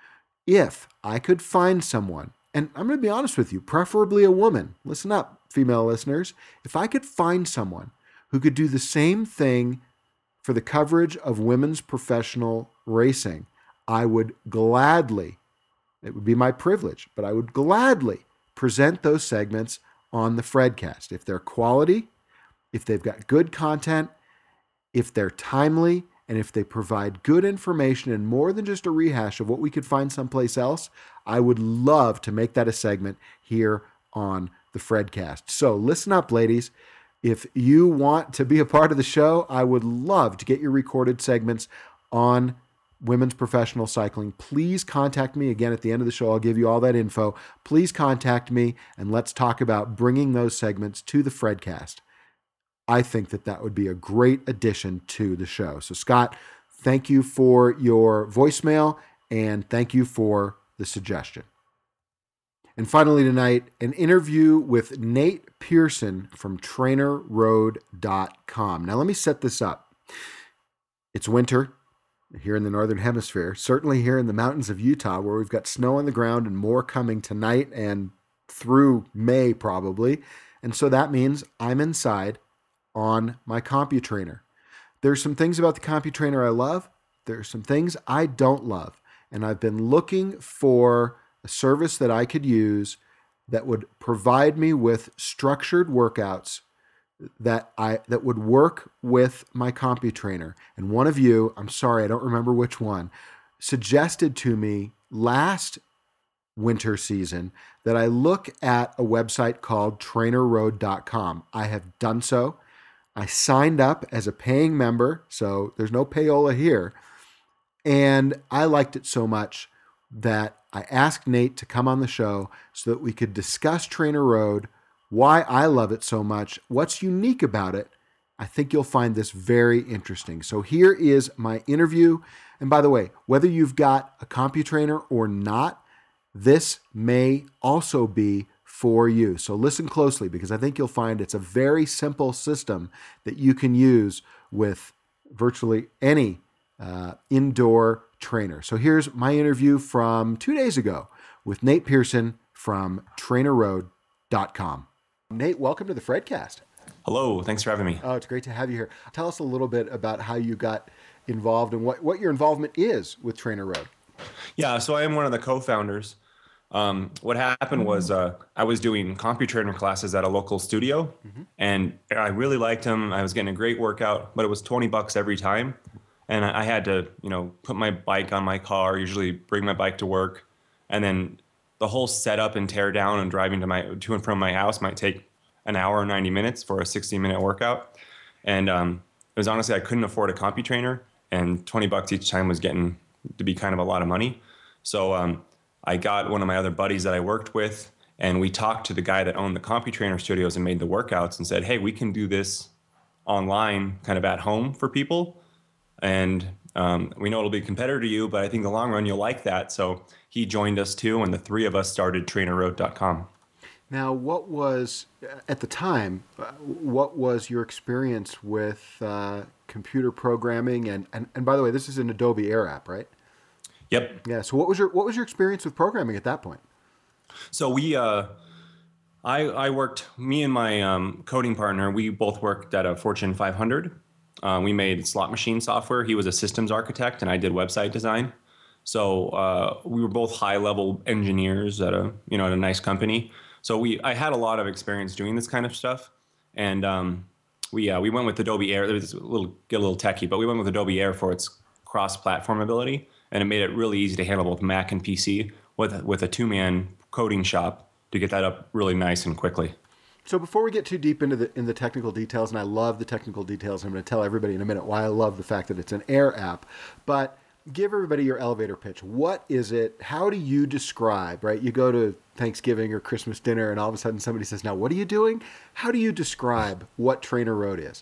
If I could find someone, and I'm going to be honest with you, preferably a woman. Listen up, female listeners. If I could find someone who could do the same thing for the coverage of women's professional racing, I would gladly, it would be my privilege, but I would gladly present those segments on the Fredcast. If they're quality, if they've got good content, if they're timely, and if they provide good information and more than just a rehash of what we could find someplace else, I would love to make that a segment here on the Fredcast. So listen up, ladies. If you want to be a part of the show, I would love to get your recorded segments on women's professional cycling. Please contact me. Again, at the end of the show, I'll give you all that info. Please contact me, and let's talk about bringing those segments to the Fredcast. I think that would be a great addition to the show. So, Scott, thank you for your voicemail, and thank you for the suggestion. And finally tonight, an interview with Nate Pearson from TrainerRoad.com. Now, let me set this up. It's winter here in the Northern Hemisphere, certainly here in the mountains of Utah, where we've got snow on the ground and more coming tonight and through May probably. And so that means I'm inside on my CompuTrainer. There's some things about the CompuTrainer I love. There's some things I don't love. And I've been looking for a service that I could use that would provide me with structured workouts that would work with my CompuTrainer. And one of you, I'm sorry, I don't remember which one, suggested to me last winter season that I look at a website called TrainerRoad.com. I have done so. I signed up as a paying member, so there's no payola here. And I liked it so much that I asked Nate to come on the show so that we could discuss Trainer Road, why I love it so much, what's unique about it. I think you'll find this very interesting. So here is my interview. And by the way, whether you've got a CompuTrainer or not, this may also be for you. So listen closely, because I think you'll find it's a very simple system that you can use with virtually any indoor trainer. So here's my interview from 2 days ago with Nate Pearson from TrainerRoad.com. Nate, welcome to the Fredcast. Hello, thanks for having me. Oh, it's great to have you here. Tell us a little bit about how you got involved and what your involvement is with Trainer Road. Yeah, so I am one of the co-founders. What happened was I was doing CompuTrainer classes at a local studio, and I really liked them. I was getting a great workout, but it was $20 every time. And I had to, put my bike on my car, usually bring my bike to work. And then the whole setup and tear down and driving to and from my house might take an hour or 90 minutes for a 60-minute workout. And it was honestly, I couldn't afford a CompuTrainer, and $20 each time was getting to be kind of a lot of money. So I got one of my other buddies that I worked with, and we talked to the guy that owned the CompuTrainer studios and made the workouts and said, hey, we can do this online kind of at home for people. And we know it'll be a competitor to you, but I think in the long run, you'll like that. So he joined us too, and the three of us started TrainerRoad.com. Now, what was, at the time, what was your experience with computer programming? And by the way, this is an Adobe Air app, right? Yep. Yeah. So what was your experience with programming at that point? So I worked, me and my coding partner, we both worked at a Fortune 500. We made slot machine software. He was a systems architect, and I did website design. So we were both high-level engineers at a nice company. So I had a lot of experience doing this kind of stuff, and we went with Adobe Air. It was get a little techie, but we went with Adobe Air for its cross-platform ability, and it made it really easy to handle both Mac and PC with a two-man coding shop to get that up really nice and quickly. So before we get too deep into the technical details, and I love the technical details, I'm going to tell everybody in a minute why I love the fact that it's an Air app, but give everybody your elevator pitch. What is it? How do you describe, right? You go to Thanksgiving or Christmas dinner, and all of a sudden somebody says, now, what are you doing? How do you describe what Trainer Road is?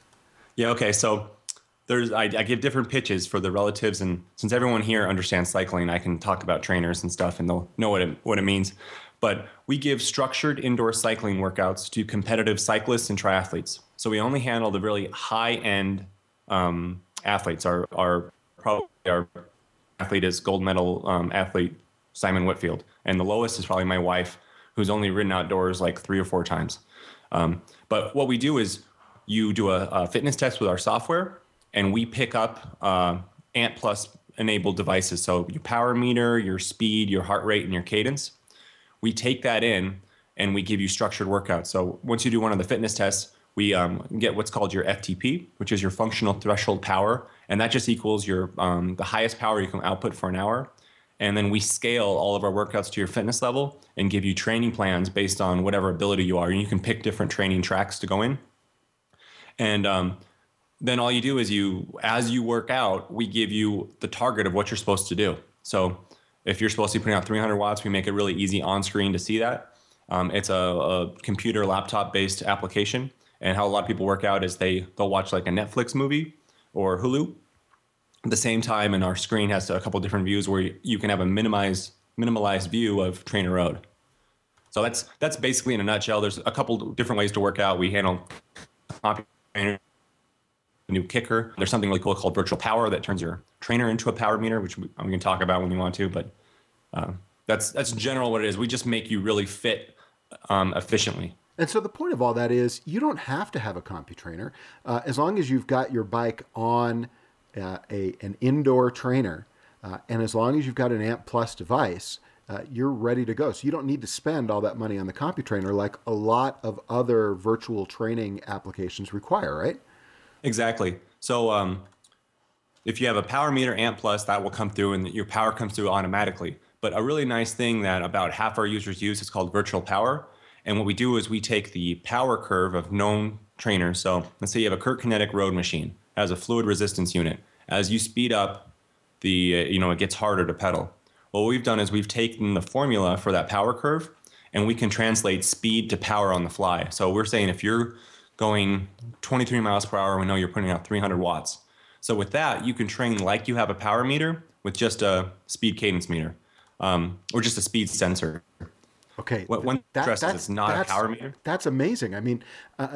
Yeah. Okay. So I give different pitches for the relatives, and since everyone here understands cycling, I can talk about trainers and stuff, and they'll know what it means. But we give structured indoor cycling workouts to competitive cyclists and triathletes. So we only handle the really high end athletes. Our probably our athlete is gold medal athlete Simon Whitfield, and the lowest is probably my wife, who's only ridden outdoors like 3 or 4 times. But what we do is you do a fitness test with our software, and we pick up Ant Plus enabled devices. So your power meter, your speed, your heart rate, and your cadence. We take that in and we give you structured workouts. So once you do one of the fitness tests, we get what's called your FTP, which is your functional threshold power. And that just equals your the highest power you can output for an hour. And then we scale all of our workouts to your fitness level and give you training plans based on whatever ability you are. And you can pick different training tracks to go in. And then all you do is as you work out, we give you the target of what you're supposed to do. So if you're supposed to be putting out 300 watts, we make it really easy on screen to see that. It's a computer laptop based application. And how a lot of people work out is they'll watch like a Netflix movie or Hulu at the same time. And our screen has a couple different views where you can have a minimalized view of Trainer Road. So that's basically in a nutshell. There's a couple different ways to work out. We handle new kicker. There's something really cool called Virtual Power that turns your trainer into a power meter, which we can talk about when you want to. But that's general what it is. We just make you really fit efficiently. And so the point of all that is you don't have to have a CompuTrainer. As long as you've got your bike on an indoor trainer, and as long as you've got an Ant Plus device, you're ready to go. So you don't need to spend all that money on the CompuTrainer like a lot of other virtual training applications require, right? Exactly. So if you have a power meter Ant Plus, that will come through and your power comes through automatically. But a really nice thing that about half our users use is called Virtual Power. And what we do is we take the power curve of known trainers. So let's say you have a Kurt Kinetic road machine, has a fluid resistance unit. As you speed up, it gets harder to pedal. Well, what we've done is we've taken the formula for that power curve and we can translate speed to power on the fly. So we're saying if you're going 23 miles per hour, we know you're putting out 300 watts. So with that, you can train like you have a power meter with just a speed cadence meter or just a speed sensor. Okay. One stresses it's not a power meter. That's amazing. I mean,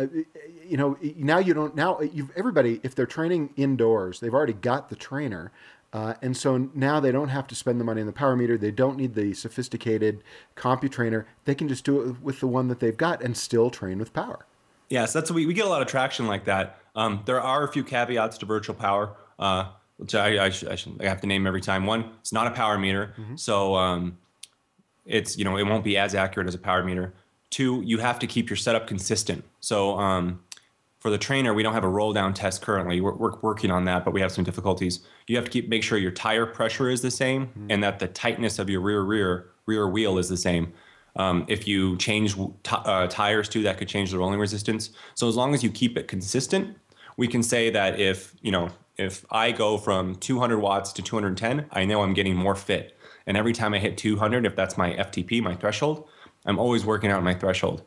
everybody, if they're training indoors, they've already got the trainer. And so now they don't have to spend the money on the power meter. They don't need the sophisticated CompuTrainer. They can just do it with the one that they've got and still train with power. Yes, we get a lot of traction like that. There are a few caveats to Virtual Power, which I have to name every time. One, it's not a power meter, so it's it won't be as accurate as a power meter. 2, you have to keep your setup consistent. So for the trainer, we don't have a roll down test currently. We're working on that, but we have some difficulties. You have to make sure your tire pressure is the same and that the tightness of your rear wheel is the same. If you change tires too, that could change the rolling resistance. So as long as you keep it consistent, we can say that if I go from 200 watts to 210, I know I'm getting more fit. And every time I hit 200, if that's my FTP, my threshold, I'm always working out my threshold.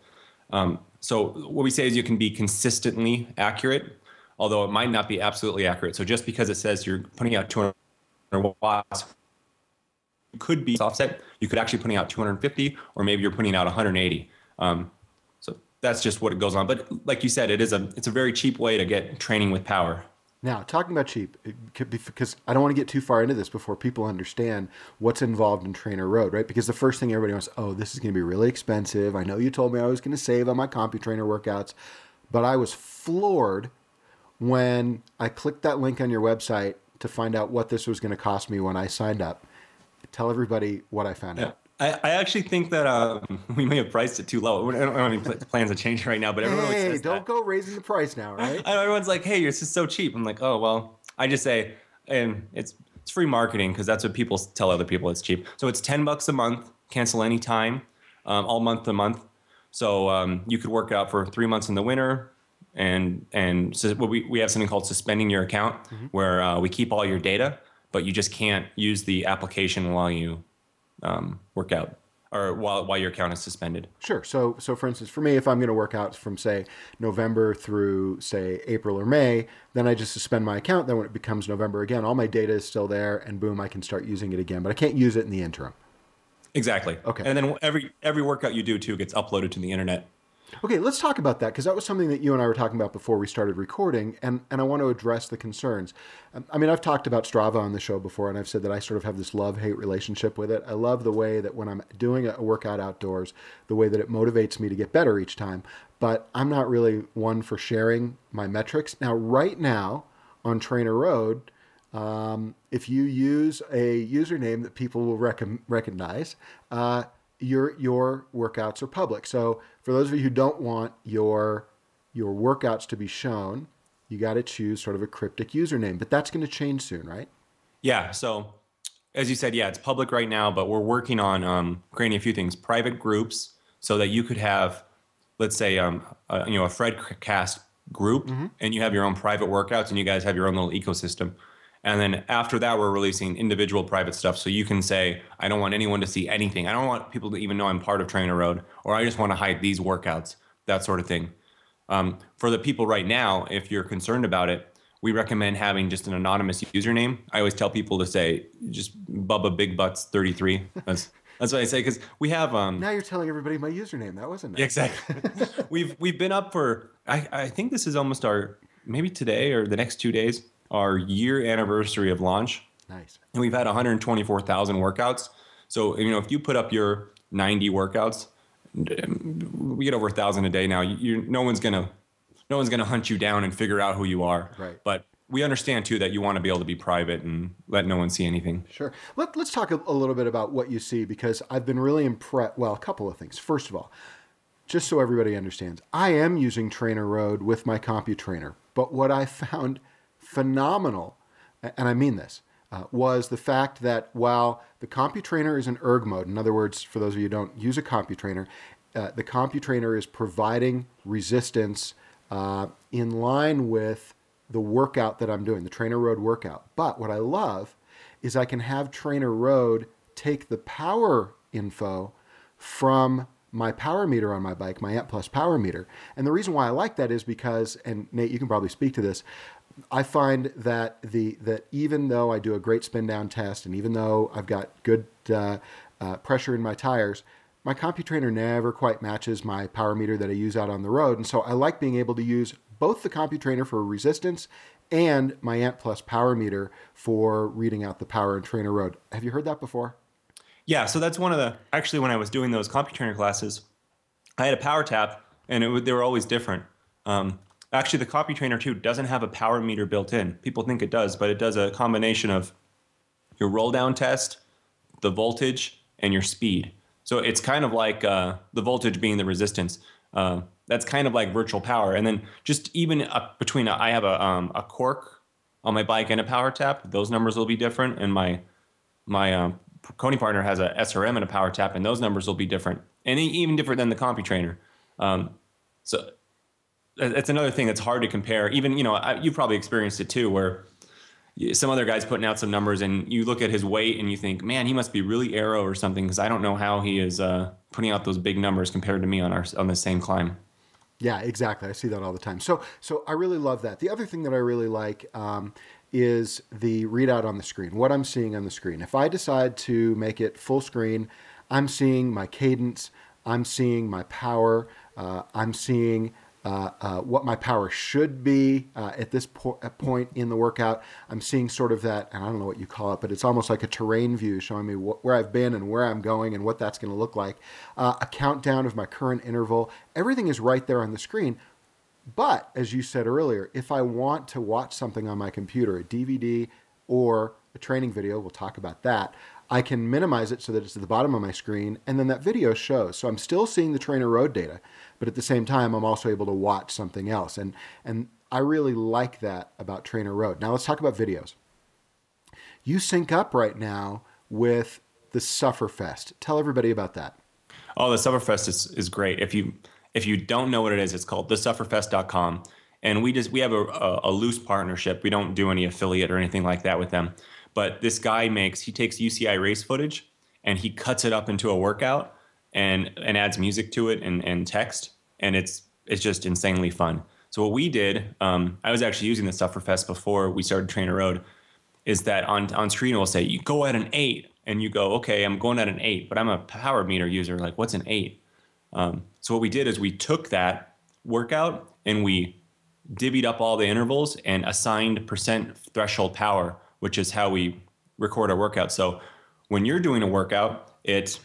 So what we say is you can be consistently accurate, although it might not be absolutely accurate. So just because it says you're putting out 200 watts, could be offset. You could actually putting out 250, or maybe you're putting out 180. So that's just what it goes on. But like you said, it's a very cheap way to get training with power. Now, talking about cheap, because I don't want to get too far into this before people understand what's involved in Trainer Road, right? Because the first thing everybody wants, this is going to be really expensive. I know you told me I was going to save on my CompuTrainer workouts, but I was floored when I clicked that link on your website to find out what this was going to cost me when I signed up. Tell everybody what I found out. I actually think that we may have priced it too low. I don't have any plans to change it right now, but everyone says don't go raising the price now, right? I know everyone's like, hey, it's just so cheap. I'm like, oh, well, I just say, and it's free marketing because that's what people tell other people it's cheap. So it's $10 a month, cancel any time, all month to month. So you could work out for 3 months in the winter. And so we have something called suspending your account where we keep all your data, but you just can't use the application while you work out. or while your account is suspended. Sure. So for instance, for me, if I'm going to work out from say November through say April or May, then I just suspend my account. Then when it becomes November again, all my data is still there, and boom, I can start using it again. But I can't use it in the interim. Exactly. Okay. And then every workout you do too gets uploaded to the internet. Okay, let's talk about that, because that was something that you and I were talking about before we started recording, and I want to address the concerns. I mean, I've talked about Strava on the show before, and I've said that I sort of have this love-hate relationship with it. I love the way that when I'm doing a workout outdoors, the way that it motivates me to get better each time, but I'm not really one for sharing my metrics. Now, right now, on Trainer Road, if you use a username that people will recognize, your workouts are public. So for those of you who don't want your workouts to be shown, you got to choose sort of a cryptic username. But that's going to change soon, right? Yeah. So as you said, yeah, it's public right now, but we're working on creating a few things, private groups, so that you could have, let's say, a Fredcast group, and you have your own private workouts, and you guys have your own little ecosystem. And then after that, we're releasing individual private stuff. So you can say, I don't want anyone to see anything. I don't want people to even know I'm part of Trainer Road, or I just want to hide these workouts, that sort of thing. For the people right now, if you're concerned about it, we recommend having just an anonymous username. I always tell people to say, just Bubba Big Butts 33. That's what I say, because we have. Now you're telling everybody my username. That wasn't nice. Exactly. We've been up for. I think this is almost maybe today or the next 2 days, our year anniversary of launch. Nice. And we've had 124,000 workouts. So, if you put up your 90 workouts, we get over 1,000 a day now. No one's gonna hunt you down and figure out who you are. Right. But we understand too that you want to be able to be private and let no one see anything. Sure. Let's talk a little bit about what you see, because I've been really impressed. Well, a couple of things. First of all, just so everybody understands, I am using Trainer Road with my CompuTrainer, but what I found phenomenal, and I mean this, was the fact that while the CompuTrainer is in erg mode, in other words, for those of you who don't use a CompuTrainer, the CompuTrainer is providing resistance in line with the workout that I'm doing, the Trainer Road workout. But what I love is I can have Trainer Road take the power info from my power meter on my bike, my Ant Plus power meter. And the reason why I like that is because, and Nate, you can probably speak to this, I find that that even though I do a great spin down test, and even though I've got good pressure in my tires, my CompuTrainer never quite matches my power meter that I use out on the road. And so I like being able to use both the CompuTrainer for resistance and my Ant Plus power meter for reading out the power in Trainer Road. Have you heard that before? Yeah, so that's actually when I was doing those CompuTrainer classes, I had a power tap, and they were always different. Actually, the CompuTrainer 2 doesn't have a power meter built in. People think it does, but it does a combination of your roll down test, the voltage, and your speed. So it's kind of like the voltage being the resistance. That's kind of like virtual power. And then just even up between, I have a cork on my bike and a power tap. Those numbers will be different. And my Coney partner has a SRM and a power tap, and those numbers will be different. And even different than the CompuTrainer. So that's another thing that's hard to compare. Even, you've probably experienced it too, where some other guy's putting out some numbers and you look at his weight and you think, man, he must be really aero or something, because I don't know how he is putting out those big numbers compared to me on the same climb. Yeah, exactly. I see that all the time. So I really love that. The other thing that I really like is the readout on the screen, what I'm seeing on the screen. If I decide to make it full screen, I'm seeing my cadence, I'm seeing my power, I'm seeing what my power should be at this point in the workout. I'm seeing sort of that, and I don't know what you call it, but it's almost like a terrain view showing me where I've been and where I'm going and what that's going to look like. A countdown of my current interval. Everything is right there on the screen. But as you said earlier, if I want to watch something on my computer, a DVD or a training video, we'll talk about that, I can minimize it so that it's at the bottom of my screen, and then that video shows. So I'm still seeing the Trainer Road data, but at the same time, I'm also able to watch something else. And I really like that about Trainer Road. Now let's talk about videos. You sync up right now with the Sufferfest. Tell everybody about that. Oh, the Sufferfest is great. If you don't know what it is, it's called thesufferfest.com. And we have a loose partnership. We don't do any affiliate or anything like that with them. But this guy he takes UCI race footage and he cuts it up into a workout. and adds music to it and text, and it's just insanely fun. So what we did, I was actually using the Sufferfest before we started Trainer Road, is that on screen it will say you go at an 8, and you go, okay, I'm going at an 8, but I'm a power meter user. Like, what's an 8? So what we did is we took that workout and we divvied up all the intervals and assigned percent threshold power, which is how we record our workout. So when you're doing a workout, it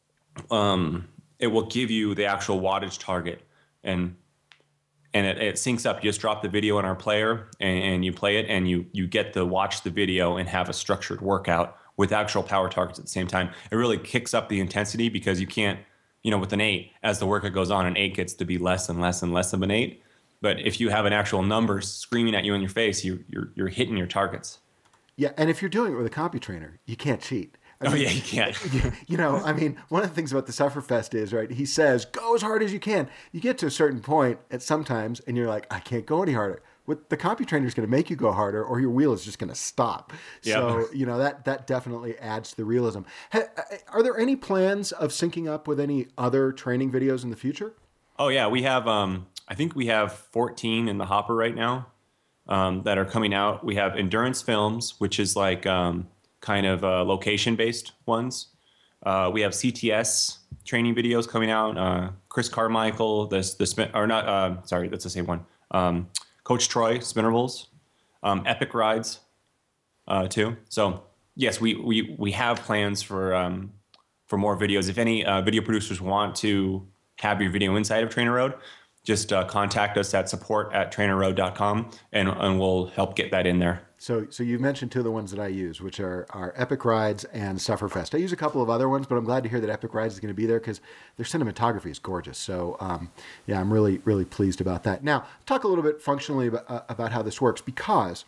will give you the actual wattage target, and it syncs up. You just drop the video in our player and you play it, and you get to watch the video and have a structured workout with actual power targets at the same time. It really kicks up the intensity because you can't, with an 8, as the workout goes on, an 8 gets to be less and less and less of an 8. But if you have an actual number screaming at you in your face, you're hitting your targets. Yeah, and if you're doing it with a CompuTrainer, you can't cheat. I mean, yeah, you can't. One of the things about the Sufferfest is, right, he says, go as hard as you can. You get to a certain point at sometimes, and you're like, I can't go any harder. With the CompuTrainer is going to make you go harder, or your wheel is just going to stop. Yep. So, that definitely adds to the realism. Are there any plans of syncing up with any other training videos in the future? Oh, yeah. We have, I think we have 14 in the hopper right now that are coming out. We have endurance films, which is like kind of location-based ones. We have CTS training videos coming out. Chris Carmichael, that's the same one. Coach Troy, Spinnerbles, Epic Rides, too. So yes, we have plans for more videos. If any video producers want to have your video inside of Trainer Road, just contact us at support@trainerroad.com, and we'll help get that in there. So you've mentioned two of the ones that I use, which are Epic Rides and Sufferfest. I use a couple of other ones, but I'm glad to hear that Epic Rides is going to be there because their cinematography is gorgeous. So I'm really, really pleased about that. Now, talk a little bit functionally about how this works, because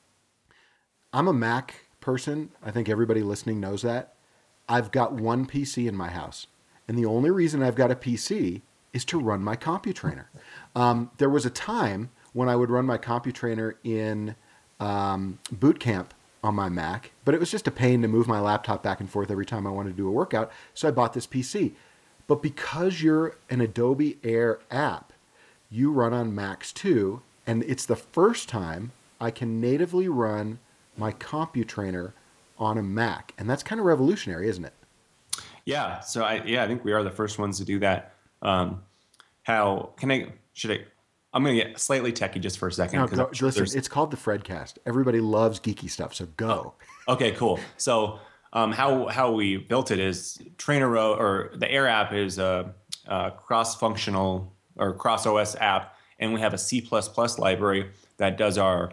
I'm a Mac person. I think everybody listening knows that. I've got one PC in my house, and the only reason I've got a PC is to run my CompuTrainer. There was a time when I would run my CompuTrainer in boot camp on my Mac, but it was just a pain to move my laptop back and forth every time I wanted to do a workout, so I bought this PC. But because you're an Adobe Air app, you run on Macs too, and it's the first time I can natively run my CompuTrainer on a Mac, and that's kind of revolutionary, isn't it? Yeah, so I think we are the first ones to do that. I'm going to get slightly techie just for a second. No, listen, it's called the Fredcast. Everybody loves geeky stuff, so go. Okay, cool. So how we built it is Trainer Road, or the Air app, is a cross-functional or cross-OS app, and we have a C++ library that does our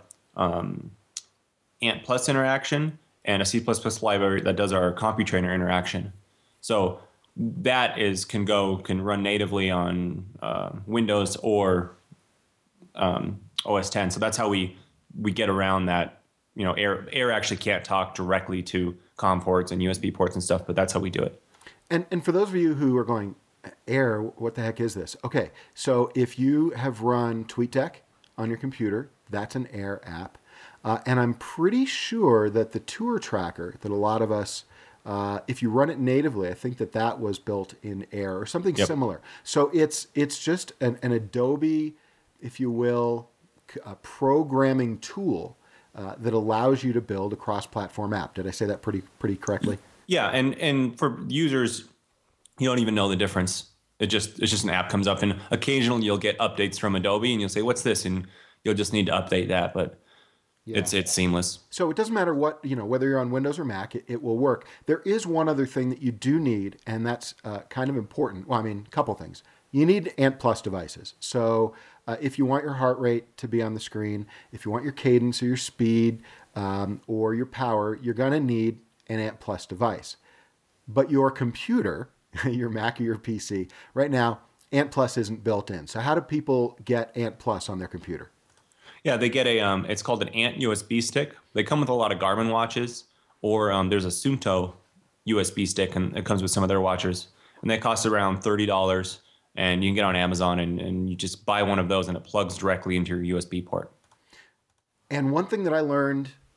Ant Plus interaction, and a C++ library that does our CompuTrainer interaction. So that can run natively on Windows or OS 10. So that's how we get around that. Air actually can't talk directly to COM ports and USB ports and stuff, but that's how we do it. And for those of you who are going, Air, what the heck is this? Okay, so if you have run TweetDeck on your computer, that's an Air app. And I'm pretty sure that the Tour Tracker that a lot of us, if you run it natively, I think that was built in Air or something similar. So it's just an Adobe, if you will, a programming tool that allows you to build a cross-platform app. Did I say that pretty correctly? Yeah, and for users, you don't even know the difference. It's just an app comes up, and occasionally you'll get updates from Adobe, and you'll say, "What's this?" And you'll just need to update that, but it's seamless. So it doesn't matter what, whether you're on Windows or Mac, it will work. There is one other thing that you do need, and that's kind of important. Well, I mean, a couple things. You need Ant Plus devices. So if you want your heart rate to be on the screen, if you want your cadence or your speed or your power, you're going to need an Ant Plus device. But your computer, your Mac or your PC, right now, Ant Plus isn't built in. So how do people get Ant Plus on their computer? Yeah, they get it's called an Ant USB stick. They come with a lot of Garmin watches, or there's a Suunto USB stick, and it comes with some of their watches. And they cost around $30, and you can get on Amazon, and you just buy one of those, and it plugs directly into your USB port. And one thing that I learned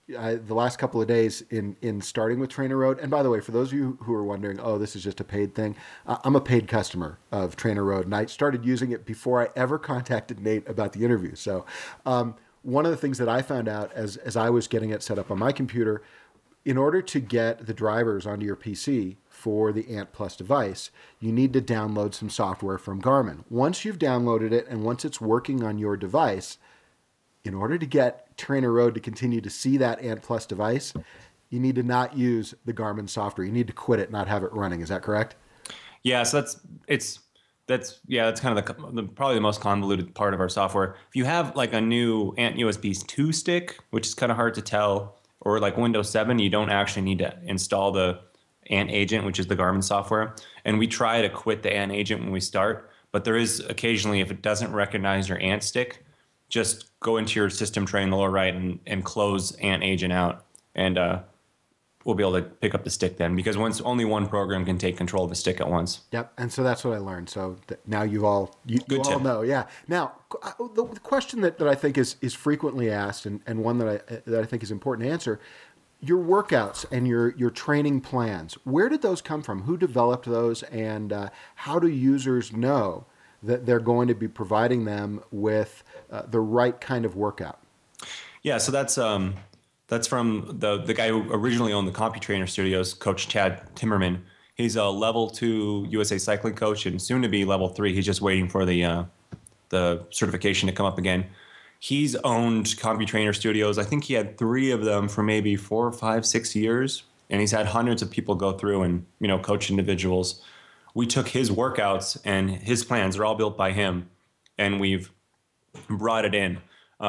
the last couple of days in starting with TrainerRoad. And by the way, for those of you who are wondering, oh, this is just a paid thing, I'm a paid customer of TrainerRoad, and I started using it before I ever contacted Nate about the interview. So one of the things that I found out as I was getting it set up on my computer, in order to get the drivers onto your PC for the Ant Plus device, you need to download some software from Garmin. Once you've downloaded it and once it's working on your device, in order to get TrainerRoad to continue to see that Ant Plus device, you need to not use the Garmin software. You need to quit it, not have it running. Is that correct? Yeah, so that's kind of probably the most convoluted part of our software. If you have like a new Ant USB 2 stick, which is kind of hard to tell, or like Windows 7, you don't actually need to install the Ant Agent, which is the Garmin software. And we try to quit the Ant Agent when we start, but there is occasionally, if it doesn't recognize your Ant stick, just go into your system tray in the lower right and close Ant Agent out, and we'll be able to pick up the stick then, because only one program can take control of the stick at once. Yep, and so that's what I learned. So now you all know. Yeah. Now, the question that I think is frequently asked, and one that I think is important to answer, your workouts and your training plans, where did those come from? Who developed those, and how do users know that they're going to be providing them with the right kind of workout? Yeah, so that's from the guy who originally owned the CompuTrainer Studios, Coach Chad Timmerman. He's a level 2 USA cycling coach and soon to be level 3. He's just waiting for the certification to come up again. He's owned CompuTrainer Studios. I think he had 3 of them for maybe 4, 5, 6 years, and he's had hundreds of people go through and coach individuals. We took his workouts and his plans are all built by him, and we've brought it in.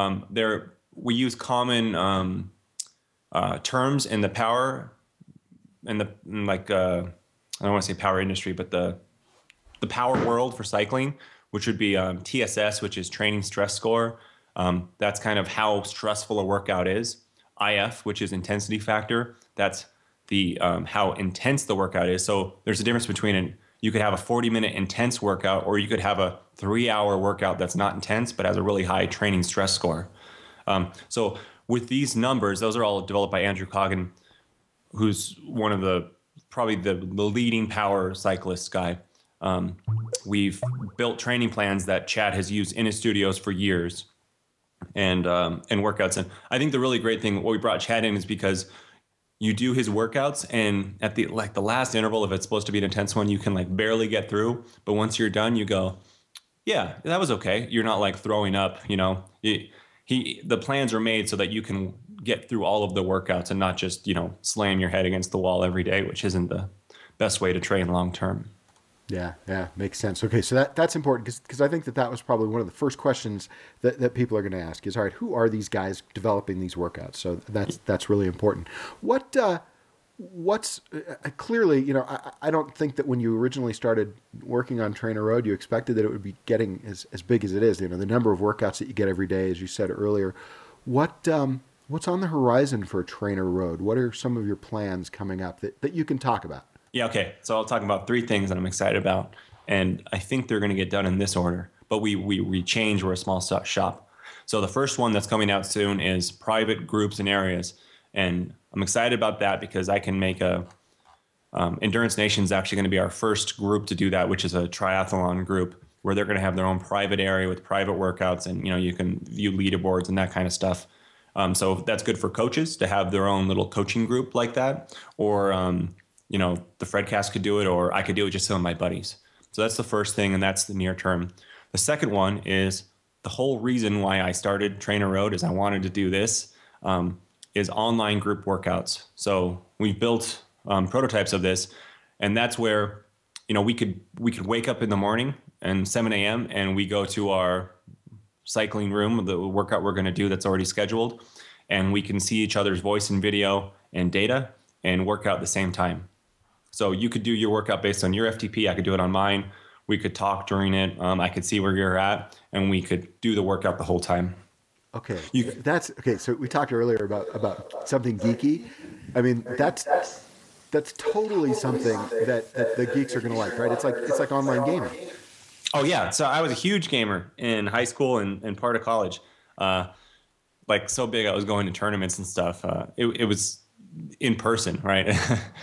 We use common terms in the power and I don't want to say power industry, but the power world for cycling, which would be TSS, which is training stress score. That's kind of how stressful a workout is. IF, which is intensity factor. That's the how intense the workout is. So there's a difference between you could have a 40-minute intense workout, or you could have a 3-hour workout that's not intense but has a really high training stress score. So with these numbers, those are all developed by Andrew Coggin, who's one of probably the leading power cyclist guy. We've built training plans that Chad has used in his studios for years, and workouts. And I think the really great thing, what we brought Chad in, is because you do his workouts, and at the last interval, if it's supposed to be an intense one, you can barely get through. But once you're done, you go, yeah, that was okay. You're not throwing up, the plans are made so that you can get through all of the workouts and not just, slam your head against the wall every day, which isn't the best way to train long term. Yeah, makes sense. Okay, so that's important because I think that was probably one of the first questions that people are going to ask is, all right, who are these guys developing these workouts? So that's really important. What's clearly, I don't think that when you originally started working on TrainerRoad, you expected that it would be getting as big as it is. The number of workouts that you get every day, as you said earlier. What's on the horizon for TrainerRoad? What are some of your plans coming up that you can talk about? Yeah, okay. So I'll talk about 3 things that I'm excited about, and I think they're going to get done in this order. But we change. We're a small shop. So the first one that's coming out soon is private groups and areas, and I'm excited about that because I can make Endurance Nation is actually going to be our first group to do that, which is a triathlon group where they're going to have their own private area with private workouts, and you can view leaderboards and that kind of stuff. So that's good for coaches to have their own little coaching group like that, or the Fredcast could do it, or I could do it just some of my buddies. So that's the first thing, and that's the near term. The second one is the whole reason why I started TrainerRoad is I wanted to do this, is online group workouts. So we've built prototypes of this, and that's where we could wake up in the morning and 7 a.m. and we go to our cycling room, the workout we're going to do that's already scheduled, and we can see each other's voice and video and data and work out at the same time. So you could do your workout based on your FTP. I could do it on mine. We could talk during it. I could see where you're at, and we could do the workout the whole time. Okay, that's okay. So we talked earlier about something geeky. I mean, that's totally something that the geeks are going to like, right? It's like online gaming. Oh yeah. So I was a huge gamer in high school and part of college. like so big. I was going to tournaments and stuff. It was in person, right?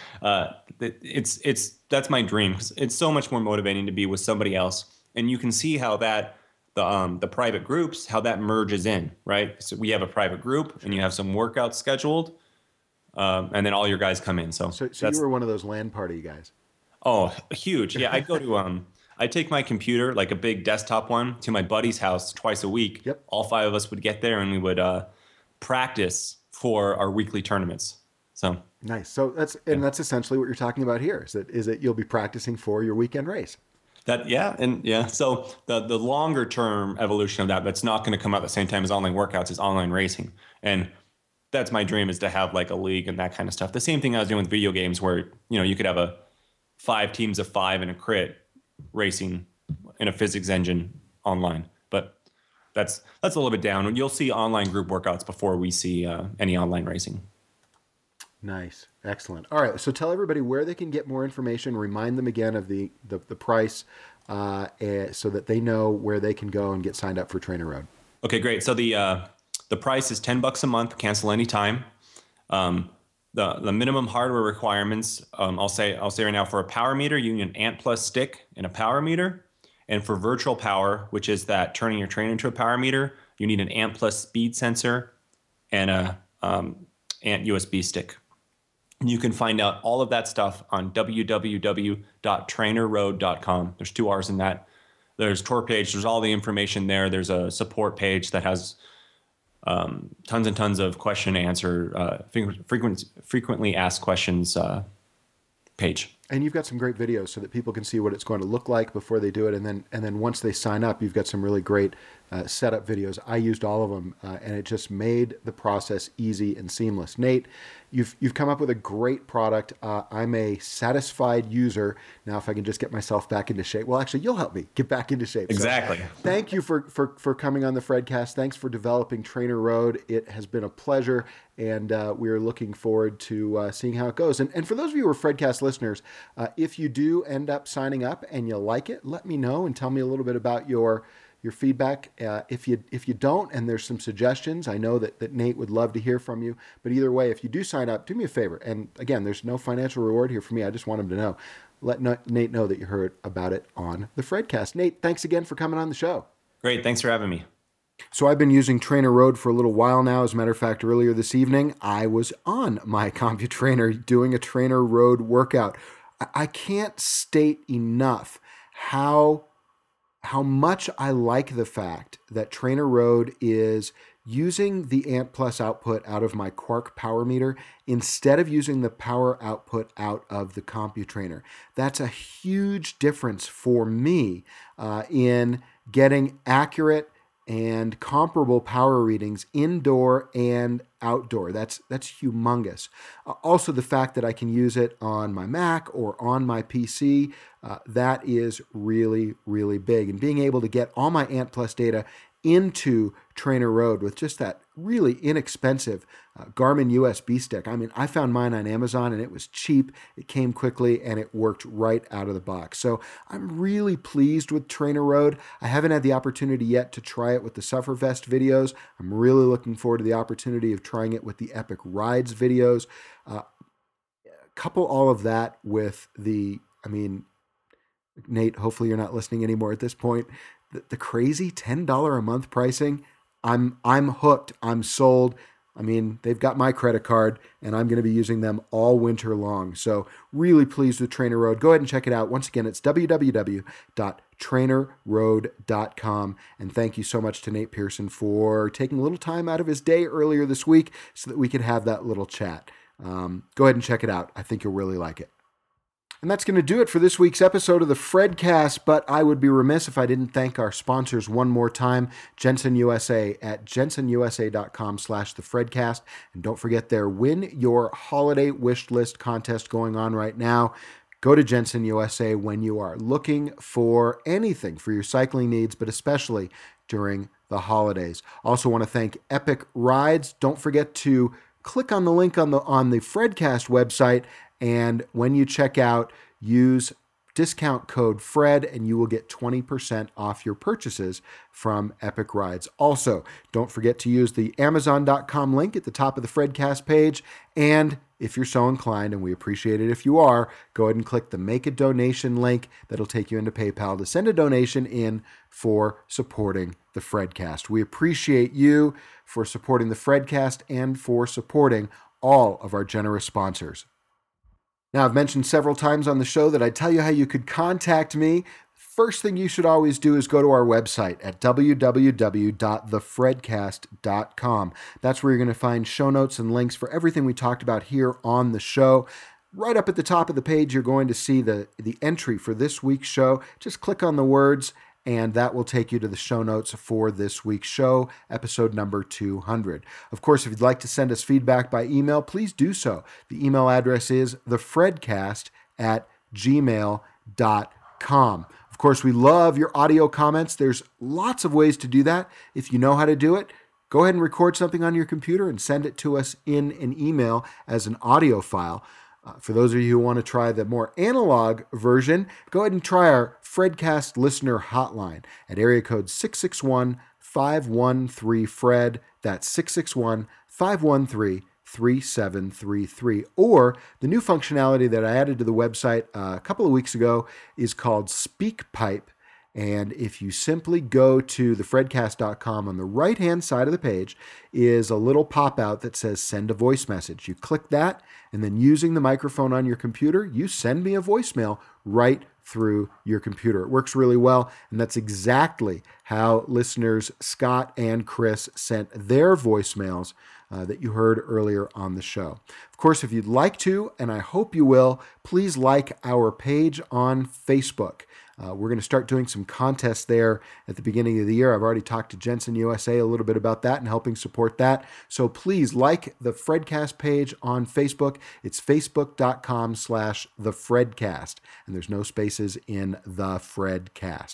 That's my dream. 'Cause it's so much more motivating to be with somebody else, and you can see how that the private groups, how that merges in, right? So we have a private group, and you have some workouts scheduled, and then all your guys come in. So you were one of those LAN party guys. Oh, huge. Yeah, I go to I take my computer, like a big desktop one, to my buddy's house twice a week. Yep. All 5 of us would get there and we would practice for our weekly tournaments. So nice. So that's essentially what you're talking about here. Is that you'll be practicing for your weekend race. So the longer term evolution of that's not going to come out at the same time as online workouts is online racing. And that's my dream, is to have like a league and that kind of stuff. The same thing I was doing with video games, where you could have a 5 teams of 5 in a crit racing in a physics engine online. But that's a little bit down. You'll see online group workouts before we see any online racing. Nice. Excellent. All right. So tell everybody where they can get more information. Remind them again of the price so that they know where they can go and get signed up for Trainer Road. Okay, great. So the price is $10 a month, cancel anytime. The minimum hardware requirements, I'll say right now, for a power meter, you need an Ant Plus stick and a power meter. And for virtual power, which is that turning your trainer into a power meter, you need an Ant Plus speed sensor and a Ant USB stick. And you can find out all of that stuff on www.trainerroad.com. There's 2 R's in that. There's tour page. There's all the information there. There's a support page that has tons and tons of question and answer, frequently asked questions page. And you've got some great videos so that people can see what it's going to look like before they do it, and then once they sign up, you've got some really great setup videos. I used all of them, and it just made the process easy and seamless. Nate, you've come up with a great product. I'm a satisfied user. Now, if I can just get myself back into shape. Well, actually, you'll help me get back into shape. Exactly. So, thank you for coming on the Fredcast. Thanks for developing Trainer Road. It has been a pleasure, and we are looking forward to seeing how it goes. And for those of you who are Fredcast listeners, if you do end up signing up and you like it, let me know and tell me a little bit about your feedback. If you don't, and there's some suggestions, I know that Nate would love to hear from you. But either way, if you do sign up, do me a favor. And again, there's no financial reward here for me. I just want him to know. Let Nate know that you heard about it on the Fredcast. Nate, thanks again for coming on the show. Great. Thanks for having me. So I've been using Trainer Road for a little while now. As a matter of fact, earlier this evening, I was on my CompuTrainer doing a Trainer Road workout. I can't state enough how much I like the fact that Trainer Road is using the Ant Plus output out of my Quark power meter instead of using the power output out of the CompuTrainer. That's a huge difference for me in getting accurate and comparable power readings indoor and outdoor. That's humongous. Also, the fact that I can use it on my Mac or on my PC, that is really, really big. And being able to get all my Ant Plus data into Trainer Road with just that really inexpensive Garmin USB stick. I mean, I found mine on Amazon and it was cheap. It came quickly and it worked right out of the box. So I'm really pleased with Trainer Road. I haven't had the opportunity yet to try it with the Sufferfest videos. I'm really looking forward to the opportunity of trying it with the Epic Rides videos. Couple all of that with Nate, hopefully you're not listening anymore at this point. The crazy $10 a month pricing, I'm hooked. I'm sold. I mean, they've got my credit card, and I'm going to be using them all winter long. So really pleased with Trainer Road. Go ahead and check it out. Once again, it's www.trainerroad.com. And thank you so much to Nate Pearson for taking a little time out of his day earlier this week so that we could have that little chat. Go ahead and check it out. I think you'll really like it. And that's going to do it for this week's episode of the Fredcast, but I would be remiss if I didn't thank our sponsors one more time, Jensen USA at jensenusa.com/thefredcast. And don't forget their Win Your Holiday Wish List contest going on right now. Go to Jensen USA when you are looking for anything for your cycling needs, but especially during the holidays. Also want to thank Epic Rides. Don't forget to click on the link on the Fredcast website, and when you check out, use discount code FRED, and you will get 20% off your purchases from Epic Rides. Also, don't forget to use the Amazon.com link at the top of the Fredcast page. And if you're so inclined, and we appreciate it if you are, go ahead and click the Make a Donation link. That'll take you into PayPal to send a donation in for supporting the Fredcast. We appreciate you for supporting the Fredcast and for supporting all of our generous sponsors. Now, I've mentioned several times on the show that I tell you how you could contact me. First thing you should always do is go to our website at www.thefredcast.com. That's where you're going to find show notes and links for everything we talked about here on the show. Right up at the top of the page, you're going to see the entry for this week's show. Just click on the words, and that will take you to the show notes for this week's show, episode number 200. Of course, if you'd like to send us feedback by email, please do so. The email address is thefredcast@gmail.com. Of course, we love your audio comments. There's lots of ways to do that. If you know how to do it, go ahead and record something on your computer and send it to us in an email as an audio file. For those of you who want to try the more analog version, go ahead and try our Fredcast listener hotline at area code 661-513-FRED. That's 661-513-3733. Or the new functionality that I added to the website a couple of weeks ago is called SpeakPipe. And if you simply go to thefredcast.com, on the right-hand side of the page is a little pop-out that says send a voice message. You click that, and then using the microphone on your computer, you send me a voicemail right through your computer. It works really well, and that's exactly how listeners Scott and Chris sent their voicemails that you heard earlier on the show. Of course, if you'd like to, and I hope you will, please like our page on Facebook. We're going to start doing some contests there at the beginning of the year. I've already talked to Jensen USA a little bit about that and helping support that. So please like the Fredcast page on Facebook. It's facebook.com/thefredcast. And there's no spaces in the Fredcast.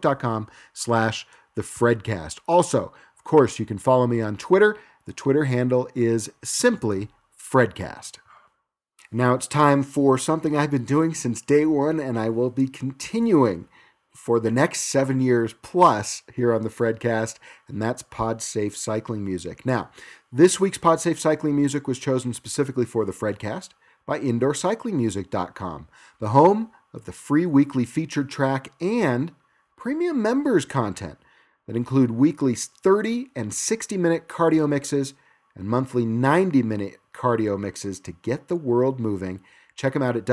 Facebook.com/thefredcast. Also, of course, you can follow me on Twitter. The Twitter handle is simply Fredcast. Now it's time for something I've been doing since day one, and I will be continuing for the next 7 years plus here on the Fredcast, and that's PodSafe cycling music. Now, this week's PodSafe cycling music was chosen specifically for the Fredcast by IndoorCyclingMusic.com, the home of the free weekly featured track and premium members content that include weekly 30 and 60-minute cardio mixes and monthly 90-minute cardio mixes to get the world moving. Check them out at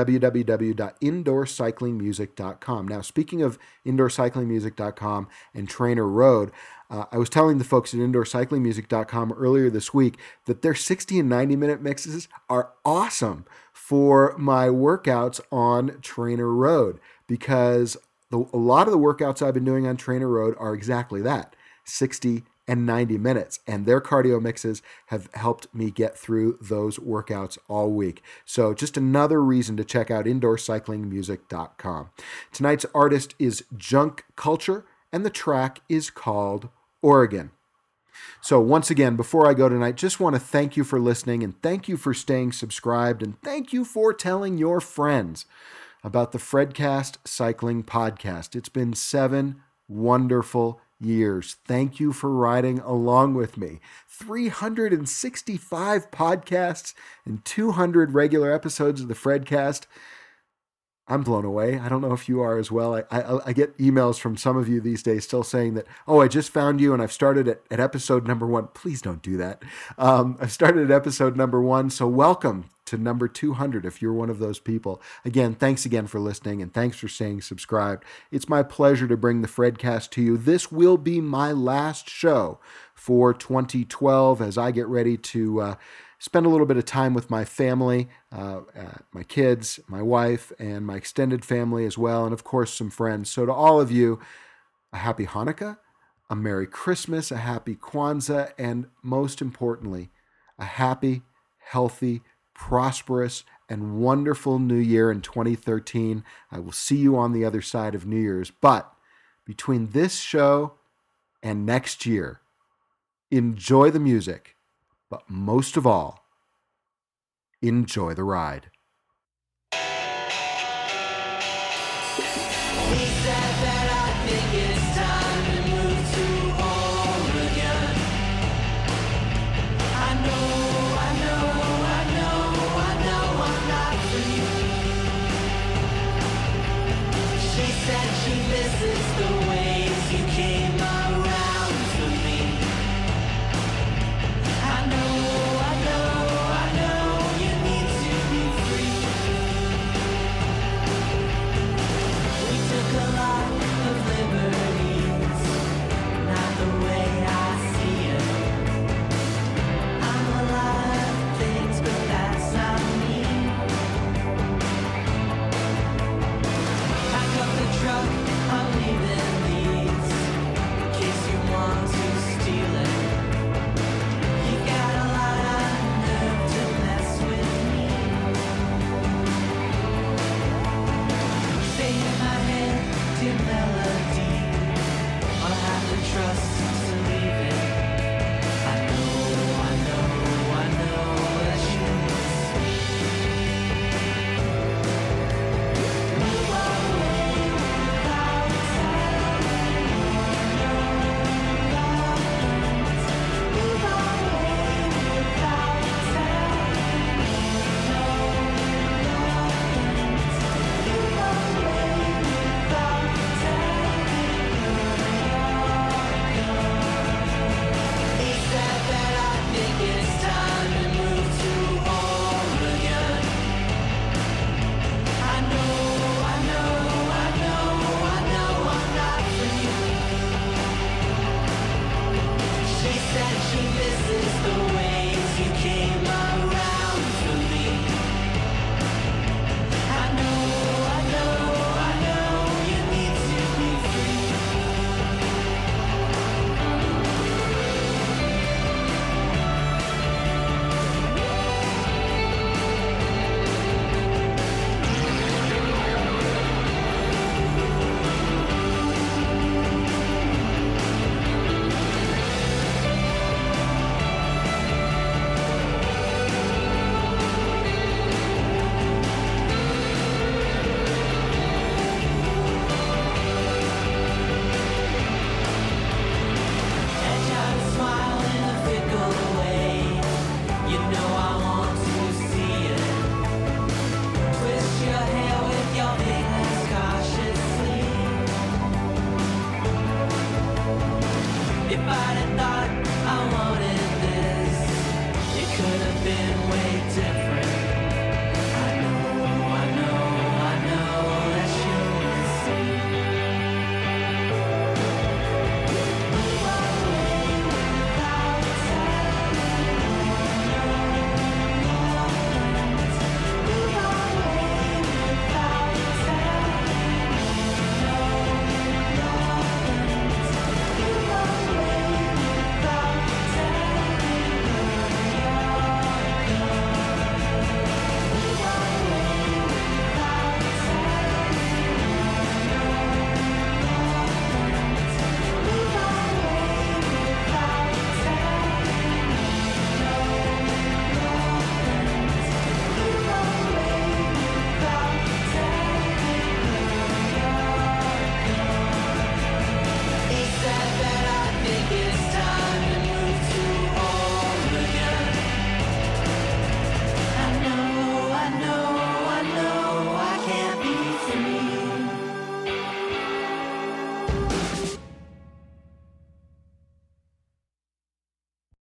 www.IndoorCyclingMusic.com. Now, speaking of IndoorCyclingMusic.com and Trainer Road, I was telling the folks at IndoorCyclingMusic.com earlier this week that their 60 and 90-minute mixes are awesome for my workouts on Trainer Road, because a lot of the workouts I've been doing on Trainer Road are exactly that, 60 and 90 minutes. And their cardio mixes have helped me get through those workouts all week. So just another reason to check out IndoorCyclingMusic.com. Tonight's artist is Junk Culture, and the track is called Oregon. So once again, before I go tonight, just want to thank you for listening, and thank you for staying subscribed, and thank you for telling your friends about the Fredcast Cycling Podcast. It's been 7 wonderful years. Thank you for riding along with me. 365 podcasts and 200 regular episodes of the Fredcast. I'm blown away. I don't know if you are as well. I get emails from some of you these days still saying that, oh, I just found you and I've started at episode number 1. Please don't do that. I've started at episode number 1, so welcome to number 200 if you're one of those people. Again, thanks again for listening, and thanks for staying subscribed. It's my pleasure to bring the Fredcast to you. This will be my last show for 2012 as I get ready to spend a little bit of time with my family, my kids, my wife, and my extended family as well, and of course some friends. So to all of you, a happy Hanukkah, a Merry Christmas, a happy Kwanzaa, and most importantly, a happy, healthy, prosperous, and wonderful New Year in 2013. I will see you on the other side of New Year's. But between this show and next year, enjoy the music, but most of all, enjoy the ride. If I'd have thought I wanted this, it could have been way different.